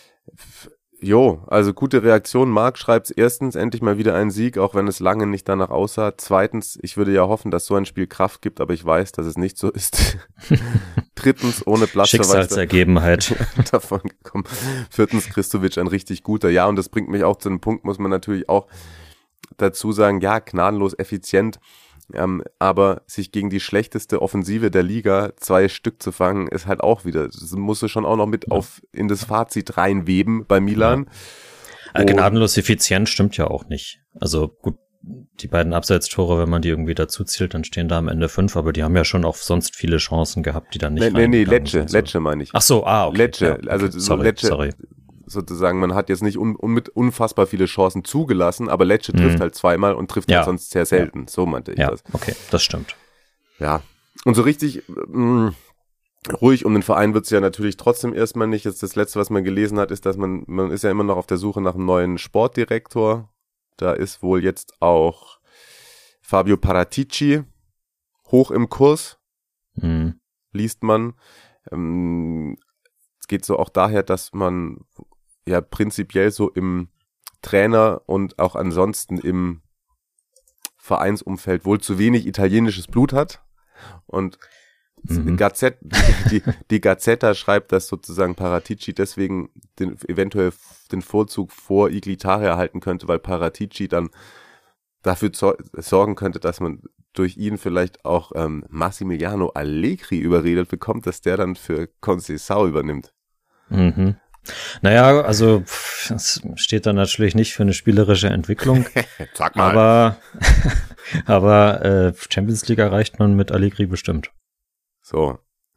[SPEAKER 4] Jo, also gute Reaktion. Marc schreibt erstens, endlich mal wieder ein Sieg, auch wenn es lange nicht danach aussah. Zweitens, ich würde ja hoffen, dass so ein Spiel Kraft gibt, aber ich weiß, dass es nicht so ist. Drittens, ohne Platzverweis.
[SPEAKER 5] Schicksalsergebenheit.
[SPEAKER 4] davon gekommen. Viertens, Kristovic ein richtig guter. Ja, und das bringt mich auch zu einem Punkt, muss man natürlich auch dazu sagen, ja, gnadenlos effizient, ähm, aber sich gegen die schlechteste Offensive der Liga zwei Stück zu fangen, ist halt auch wieder, das musst du schon auch noch mit ja. auf in das Fazit reinweben bei Milan.
[SPEAKER 5] Ja. Gnadenlos effizient stimmt ja auch nicht. Also gut, die beiden Abseitstore, wenn man die irgendwie dazu zählt, dann stehen da am Ende fünf, aber die haben ja schon auch sonst viele Chancen gehabt, die dann nicht
[SPEAKER 4] Nee, nee, nee Lecce, so. Lecce meine ich.
[SPEAKER 5] Ach so, ah, okay.
[SPEAKER 4] Lecce,
[SPEAKER 5] ja, okay.
[SPEAKER 4] also so
[SPEAKER 5] sorry,
[SPEAKER 4] Lecce,
[SPEAKER 5] sorry.
[SPEAKER 4] sozusagen, man hat jetzt nicht un, un, mit unfassbar viele Chancen zugelassen, aber Lecce trifft mhm. halt zweimal und trifft ja. halt sonst sehr selten. Ja. So meinte ich
[SPEAKER 5] ja.
[SPEAKER 4] das.
[SPEAKER 5] Okay, das stimmt.
[SPEAKER 4] Ja, und so richtig mh, ruhig um den Verein wird's ja natürlich trotzdem erstmal nicht. Jetzt das Letzte, was man gelesen hat, ist, dass man, man ist ja immer noch auf der Suche nach einem neuen Sportdirektor. Da ist wohl jetzt auch Fabio Paratici hoch im Kurs,
[SPEAKER 5] mhm.
[SPEAKER 4] liest man. Ähm, es geht so auch daher, dass man ja prinzipiell so im Trainer und auch ansonsten im Vereinsumfeld wohl zu wenig italienisches Blut hat. Und mhm. Gazette, die, die Gazzetta schreibt, dass sozusagen Paratici deswegen den, eventuell den Vorzug vor Iglitare erhalten könnte, weil Paratici dann dafür zo- sorgen könnte, dass man durch ihn vielleicht auch ähm, Massimiliano Allegri überredet bekommt, dass der dann für Conceição übernimmt.
[SPEAKER 5] Mhm. Naja, also das steht dann natürlich nicht für eine spielerische Entwicklung.
[SPEAKER 4] Sag mal.
[SPEAKER 5] Aber, aber äh, Champions League erreicht man mit Allegri bestimmt.
[SPEAKER 4] So.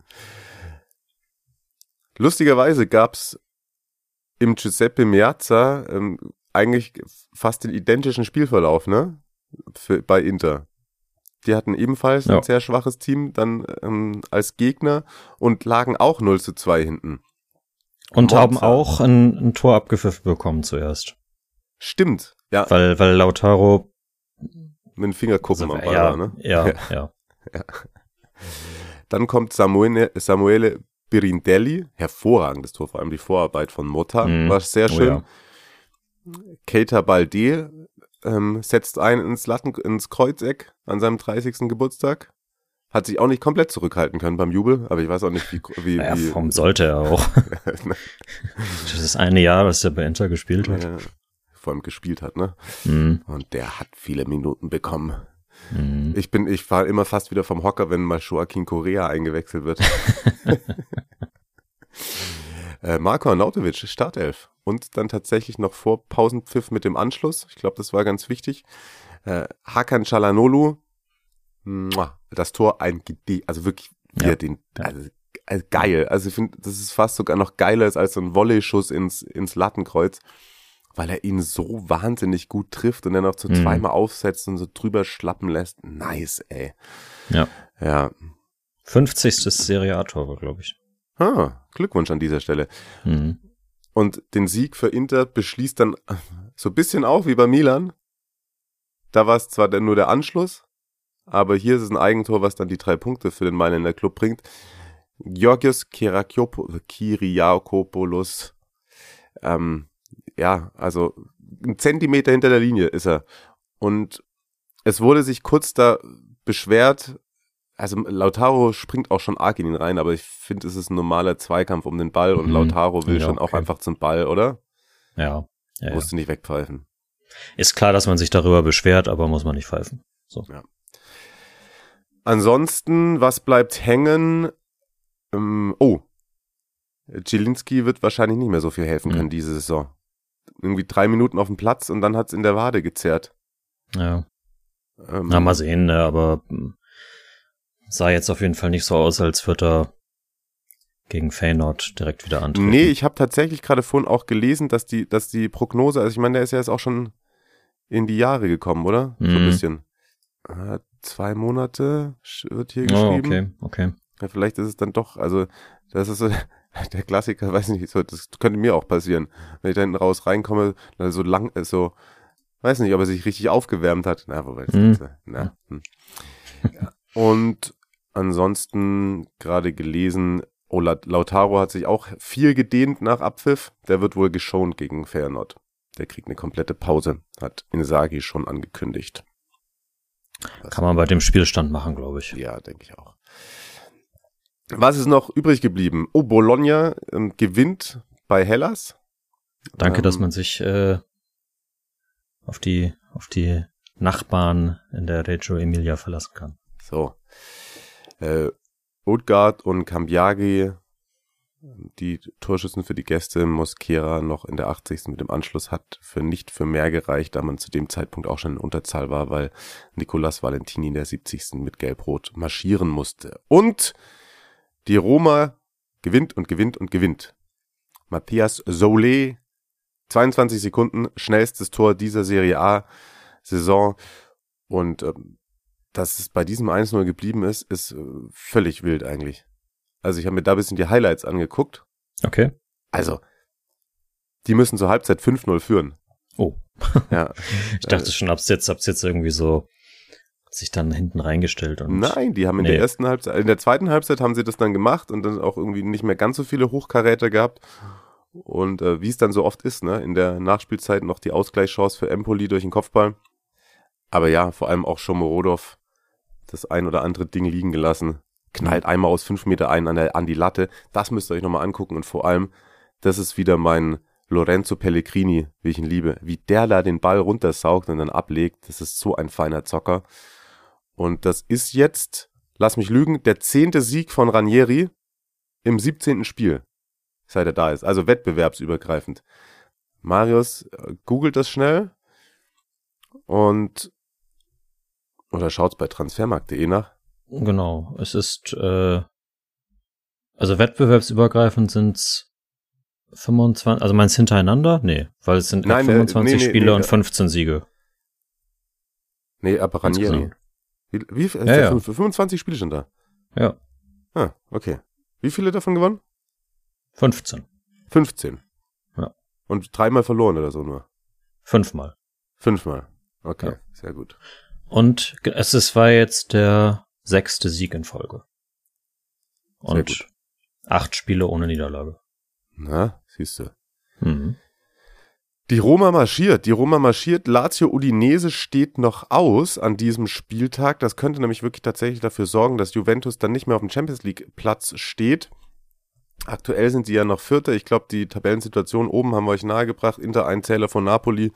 [SPEAKER 4] Lustigerweise gab's im Giuseppe Meazza ähm, eigentlich fast den identischen Spielverlauf, ne? Für, bei Inter. Die hatten ebenfalls ja. ein sehr schwaches Team dann ähm, als Gegner und lagen auch null zu zwei hinten.
[SPEAKER 5] Und Monza. Haben auch ein, ein Tor abgepfiffen bekommen zuerst.
[SPEAKER 4] Stimmt, ja.
[SPEAKER 5] Weil, weil Lautaro
[SPEAKER 4] mit dem Fingerkuppen
[SPEAKER 5] also,
[SPEAKER 4] am Ball
[SPEAKER 5] ja,
[SPEAKER 4] war, ne?
[SPEAKER 5] Ja, ja. ja.
[SPEAKER 4] ja. Dann kommt Samuele, Samuele Birindelli, hervorragendes Tor, vor allem die Vorarbeit von Motta, mm. war sehr schön. Oh, ja. Keita Balde ähm, setzt ein ins Latten, ins Kreuzeck an seinem dreißigsten Geburtstag. Hat sich auch nicht komplett zurückhalten können beim Jubel, aber ich weiß auch nicht, wie... wie,
[SPEAKER 5] naja,
[SPEAKER 4] wie
[SPEAKER 5] warum sollte er auch? Das ist eine Jahr, was er bei Inter gespielt hat.
[SPEAKER 4] Ja, vor allem gespielt hat, ne?
[SPEAKER 5] Mhm.
[SPEAKER 4] Und der hat viele Minuten bekommen.
[SPEAKER 5] Mhm.
[SPEAKER 4] Ich bin, ich fahre immer fast wieder vom Hocker, wenn mal Joaquin Correa eingewechselt wird. äh, Marko Arnautovic, Startelf. Und dann tatsächlich noch vor Pausenpfiff mit dem Anschluss. Ich glaube, das war ganz wichtig. Äh, Hakan Çalhanoğlu, das Tor ein Gede, also wirklich wieder ja. den, also, also geil. Also ich finde, das ist fast sogar noch geiler als so ein Volley-Schuss ins, ins Lattenkreuz, weil er ihn so wahnsinnig gut trifft und dann noch so mhm. zweimal aufsetzt und so drüber schlappen lässt. Nice, ey.
[SPEAKER 5] Ja.
[SPEAKER 4] Ja.
[SPEAKER 5] fünfzigstes Serie A-Tor, glaube ich.
[SPEAKER 4] Ah, Glückwunsch an dieser Stelle.
[SPEAKER 5] Mhm.
[SPEAKER 4] Und den Sieg für Inter beschließt dann so ein bisschen auch wie bei Milan. Da war es zwar dann nur der Anschluss, aber hier ist es ein Eigentor, was dann die drei Punkte für den Mailänder Club bringt. Georgios Kyriakopoulos, ähm, ja, also ein Zentimeter hinter der Linie ist er. Und es wurde sich kurz da beschwert, also Lautaro springt auch schon arg in ihn rein, aber ich finde, es ist ein normaler Zweikampf um den Ball und mhm. Lautaro will ja, schon okay. auch einfach zum Ball, oder?
[SPEAKER 5] Ja. ja
[SPEAKER 4] Musst du
[SPEAKER 5] ja.
[SPEAKER 4] nicht wegpfeifen.
[SPEAKER 5] Ist klar, dass man sich darüber beschwert, aber muss man nicht pfeifen. So.
[SPEAKER 4] Ja. Ansonsten, was bleibt hängen? Ähm, oh, Zielinski wird wahrscheinlich nicht mehr so viel helfen können mhm. diese Saison. Irgendwie drei Minuten auf dem Platz und dann hat's in der Wade gezerrt.
[SPEAKER 5] Ja.
[SPEAKER 4] Ähm,
[SPEAKER 5] Na, mal sehen, ne, aber sah jetzt auf jeden Fall nicht so aus, als würde er gegen Feyenoord direkt wieder antreten.
[SPEAKER 4] Nee, ich habe tatsächlich gerade vorhin auch gelesen, dass die, dass die Prognose, also ich meine, der ist ja jetzt auch schon in die Jahre gekommen, oder?
[SPEAKER 5] Mhm.
[SPEAKER 4] So ein bisschen. Äh, zwei Monate wird hier geschrieben.
[SPEAKER 5] Oh, okay, okay.
[SPEAKER 4] Ja, vielleicht ist es dann doch, also das ist so der Klassiker, weiß nicht, so, das könnte mir auch passieren, wenn ich da hinten raus reinkomme, dann so lang, so, weiß nicht, ob er sich richtig aufgewärmt hat. Na, wobei,
[SPEAKER 5] hm.
[SPEAKER 4] das, na, hm. ja. Und ansonsten gerade gelesen, oh, Lautaro hat sich auch viel gedehnt nach Abpfiff, der wird wohl geschont gegen Feyenoord. Der kriegt eine komplette Pause, hat Inzaghi schon angekündigt.
[SPEAKER 5] Das kann man bei dem Spielstand machen, glaube ich.
[SPEAKER 4] Ja, denke ich auch. Was ist noch übrig geblieben? Oh, Bologna ähm, gewinnt bei Hellas.
[SPEAKER 5] Danke,
[SPEAKER 4] ähm,
[SPEAKER 5] dass man sich äh, auf die auf die Nachbarn in der Reggio Emilia verlassen kann.
[SPEAKER 4] So. Äh, Odgaard und Cambiaghi, die Torschützen für die Gäste, Mosquera noch in der achtzigsten mit dem Anschluss, hat für nicht für mehr gereicht, da man zu dem Zeitpunkt auch schon in Unterzahl war, weil Nicolas Valentini in der siebzigsten mit Gelb-Rot marschieren musste. Und die Roma gewinnt und gewinnt und gewinnt. Matthias Solé, zweiundzwanzig Sekunden, schnellstes Tor dieser Serie A-Saison. Und ähm, dass es bei diesem eins null geblieben ist, ist äh, völlig wild eigentlich. Also ich habe mir da ein bisschen die Highlights angeguckt.
[SPEAKER 5] Okay.
[SPEAKER 4] Also, die müssen zur Halbzeit fünf null führen.
[SPEAKER 5] Oh.
[SPEAKER 4] Ja.
[SPEAKER 5] Ich dachte schon, hab's jetzt, hab's jetzt irgendwie so sich dann hinten reingestellt. Und
[SPEAKER 4] Nein, die haben in
[SPEAKER 5] nee.
[SPEAKER 4] der ersten Halbzeit, in der zweiten Halbzeit haben sie das dann gemacht und dann auch irgendwie nicht mehr ganz so viele Hochkaräter gehabt. Und äh, wie es dann so oft ist, ne, in der Nachspielzeit noch die Ausgleichschance für Empoli durch den Kopfball. Aber ja, vor allem auch Shomorodov das ein oder andere Ding liegen gelassen. Knallt einmal aus fünf Meter ein an, der, an die Latte. Das müsst ihr euch nochmal angucken. Und vor allem, das ist wieder mein Lorenzo Pellegrini, wie ich ihn liebe. Wie der da den Ball runtersaugt und dann ablegt. Das ist so ein feiner Zocker. Und das ist jetzt, lass mich lügen, der zehnte Sieg von Ranieri im siebzehnten Spiel, seit er da ist. Also wettbewerbsübergreifend. Marius äh, googelt das schnell und oder schaut's bei transfermarkt punkt de nach.
[SPEAKER 5] Genau, es ist äh, also wettbewerbsübergreifend sind's fünfundzwanzig, also meinst du hintereinander? Nee, weil es sind
[SPEAKER 4] Nein,
[SPEAKER 5] fünfundzwanzig
[SPEAKER 4] äh, nee, nee,
[SPEAKER 5] Spiele
[SPEAKER 4] nee,
[SPEAKER 5] und fünfzehn Siege.
[SPEAKER 4] Nee, aber Ranieri. Wie, wie ist
[SPEAKER 5] ja,
[SPEAKER 4] der
[SPEAKER 5] ja.
[SPEAKER 4] fünfundzwanzig Spiele schon da?
[SPEAKER 5] Ja.
[SPEAKER 4] Ah, okay. Wie viele davon gewonnen?
[SPEAKER 5] fünfzehn.
[SPEAKER 4] fünfzehn.
[SPEAKER 5] Ja.
[SPEAKER 4] Und dreimal verloren oder so nur?
[SPEAKER 5] Fünfmal.
[SPEAKER 4] Fünfmal. Okay,
[SPEAKER 5] ja.
[SPEAKER 4] Sehr gut.
[SPEAKER 5] Und es ist, war jetzt der sechste Sieg in Folge. Und
[SPEAKER 4] Sehr gut.
[SPEAKER 5] acht Spiele ohne Niederlage.
[SPEAKER 4] Na, siehst du.
[SPEAKER 5] Mhm.
[SPEAKER 4] Die Roma marschiert, die Roma marschiert. Lazio Udinese steht noch aus an diesem Spieltag. Das könnte nämlich wirklich tatsächlich dafür sorgen, dass Juventus dann nicht mehr auf dem Champions League Platz steht. Aktuell sind sie ja noch Vierter. Ich glaube, die Tabellensituation oben haben wir euch nahegebracht. Inter ein Zähler von Napoli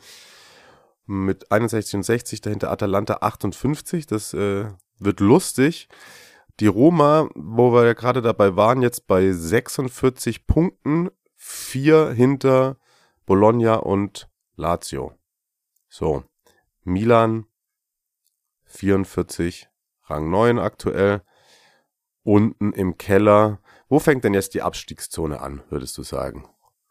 [SPEAKER 4] mit einundsechzig und sechzig, dahinter Atalanta achtundfünfzig. Das äh, wird lustig. Die Roma, wo wir ja gerade dabei waren, jetzt bei sechsundvierzig Punkten, vier hinter Bologna und Lazio. So, Milan vierundvierzig, Rang neun aktuell. Unten im Keller. Wo fängt denn jetzt die Abstiegszone an, würdest du sagen?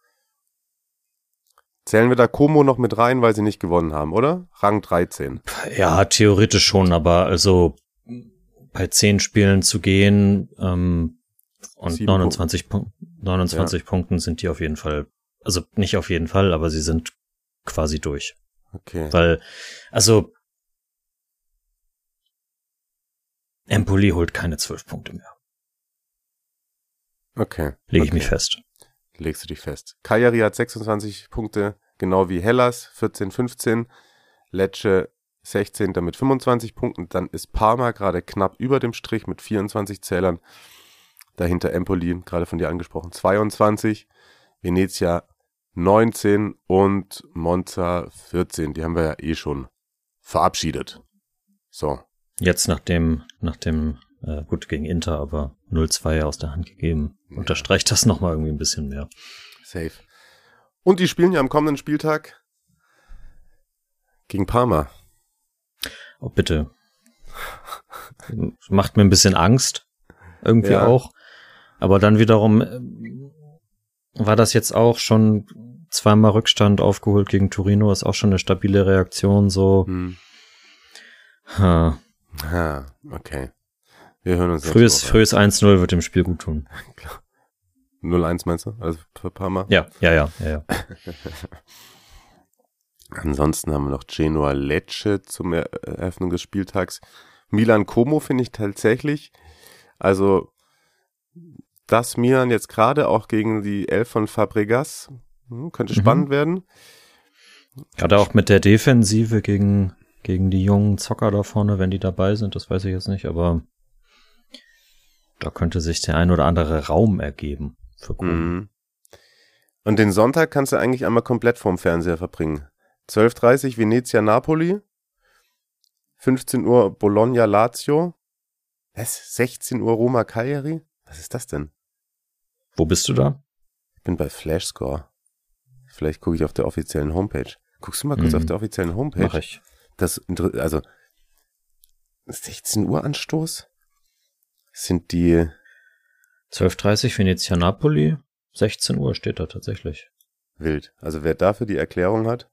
[SPEAKER 4] Zählen wir da Como noch mit rein, weil sie nicht gewonnen haben, oder? Rang dreizehn.
[SPEAKER 5] Ja, theoretisch schon, aber also bei zehn Spielen zu gehen ähm, und Sieben neunundzwanzig, Punk- neunundzwanzig ja. Punkten sind die auf jeden Fall, also nicht auf jeden Fall, aber sie sind quasi durch.
[SPEAKER 4] Okay.
[SPEAKER 5] Weil, also Empoli holt keine zwölf Punkte mehr.
[SPEAKER 4] Okay.
[SPEAKER 5] Lege
[SPEAKER 4] okay.
[SPEAKER 5] ich mich fest.
[SPEAKER 4] Legst du dich fest. Cagliari hat sechsundzwanzig Punkte, genau wie Hellas, vierzehn, fünfzehn. Lecce sechzehnter mit fünfundzwanzig Punkten. Dann ist Parma gerade knapp über dem Strich mit vierundzwanzig Zählern. Dahinter Empoli, gerade von dir angesprochen, zweiundzwanzig. Venezia neunzehn und Monza vierzehn. Die haben wir ja eh schon verabschiedet. So.
[SPEAKER 5] Jetzt nach dem, nach dem, äh, gut gegen Inter, aber null zwei aus der Hand gegeben. Ja. Unterstreicht das nochmal irgendwie ein bisschen mehr.
[SPEAKER 4] Safe. Und die spielen ja am kommenden Spieltag gegen Parma.
[SPEAKER 5] Oh, bitte. Macht mir ein bisschen Angst. Irgendwie ja. auch. Aber dann wiederum äh, war das jetzt auch schon zweimal Rückstand aufgeholt gegen Torino. Ist auch schon eine stabile Reaktion, so. Hm. Ha.
[SPEAKER 4] Ha, okay. Wir hören uns
[SPEAKER 5] Frühes, frühes eins null wird dem Spiel gut tun.
[SPEAKER 4] null eins meinst du? Also für Parma?
[SPEAKER 5] Ja, ja, ja, ja, ja.
[SPEAKER 4] Ansonsten haben wir noch Genoa Lecce zum er- Eröffnung des Spieltags. Milan Como finde ich tatsächlich, also das Milan jetzt gerade auch gegen die Elf von Fabregas, hm, könnte mhm. spannend werden.
[SPEAKER 5] Gerade auch mit der Defensive gegen, gegen die jungen Zocker da vorne, wenn die dabei sind, das weiß ich jetzt nicht, aber da könnte sich der ein oder andere Raum ergeben für Como. Mhm.
[SPEAKER 4] Und den Sonntag kannst du eigentlich einmal komplett vorm Fernseher verbringen. zwölf Uhr dreißig Venezia Napoli, fünfzehn Uhr Bologna Lazio, was? sechzehn Uhr Roma Cagliari? Was ist das denn?
[SPEAKER 5] Wo bist du da?
[SPEAKER 4] Ich bin bei Flashscore. Vielleicht gucke ich auf der offiziellen Homepage. Guckst du mal kurz mhm. auf der offiziellen Homepage?
[SPEAKER 5] Mach ich.
[SPEAKER 4] Das, also, sechzehn Uhr Anstoß? Sind die...
[SPEAKER 5] zwölf Uhr dreißig Venezia Napoli, sechzehn Uhr steht da tatsächlich.
[SPEAKER 4] Wild. Also wer dafür die Erklärung hat,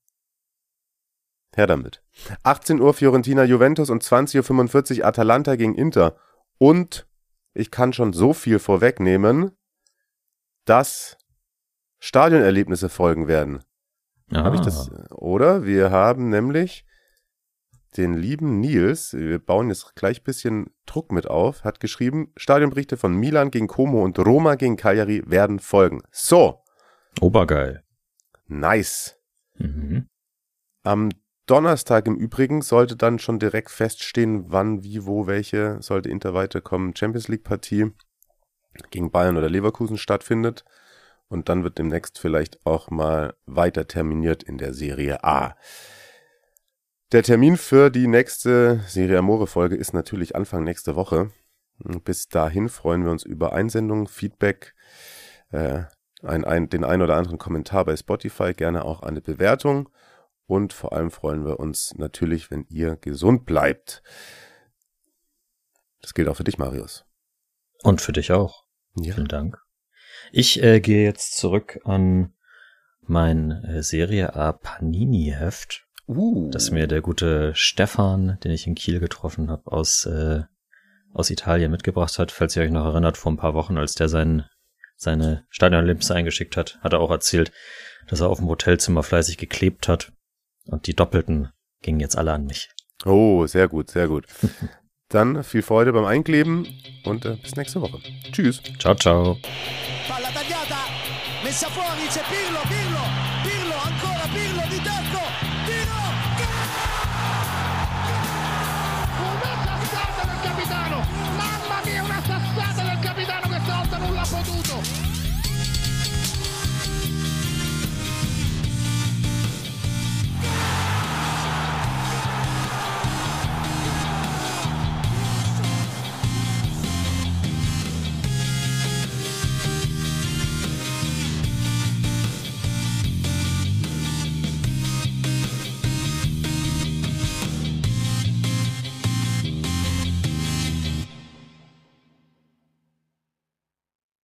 [SPEAKER 4] her damit. achtzehn Uhr Fiorentina Juventus und zwanzig Uhr fünfundvierzig Atalanta gegen Inter. Und ich kann schon so viel vorwegnehmen, dass Stadionerlebnisse folgen werden.
[SPEAKER 5] Ah.
[SPEAKER 4] Habe ich das? Oder? Wir haben nämlich den lieben Nils, wir bauen jetzt gleich ein bisschen Druck mit auf, hat geschrieben, Stadionberichte von Milan gegen Como und Roma gegen Cagliari werden folgen. So.
[SPEAKER 5] Obergeil.
[SPEAKER 4] Nice.
[SPEAKER 5] Mhm.
[SPEAKER 4] Am Donnerstag im Übrigen sollte dann schon direkt feststehen, wann, wie, wo, welche, sollte Inter weiterkommen, Champions League Partie gegen Bayern oder Leverkusen stattfindet. Und dann wird demnächst vielleicht auch mal weiter terminiert in der Serie A. Der Termin für die nächste Serie Amore-Folge ist natürlich Anfang nächste Woche. Bis dahin freuen wir uns über Einsendungen, Feedback, äh, ein, ein, den ein oder anderen Kommentar bei Spotify, gerne auch eine Bewertung. Und vor allem freuen wir uns natürlich, wenn ihr gesund bleibt. Das gilt auch für dich, Marius.
[SPEAKER 5] Und für dich auch.
[SPEAKER 4] Ja.
[SPEAKER 5] Vielen Dank. Ich äh, gehe jetzt zurück an mein äh, Serie A Panini-Heft, uh. das mir der gute Stefan, den ich in Kiel getroffen habe, aus äh, aus Italien mitgebracht hat. Falls ihr euch noch erinnert, vor ein paar Wochen, als der sein, seine Stadionerlebnisse eingeschickt hat, hat er auch erzählt, dass er auf dem Hotelzimmer fleißig geklebt hat. Und die Doppelten gingen jetzt alle an mich.
[SPEAKER 4] Oh, sehr gut, sehr gut. Dann viel Freude beim Einkleben und äh, bis nächste Woche. Tschüss.
[SPEAKER 5] Ciao, ciao.
[SPEAKER 1] Palla tagliata, messa fuori, c'è Pirlo, Pirlo.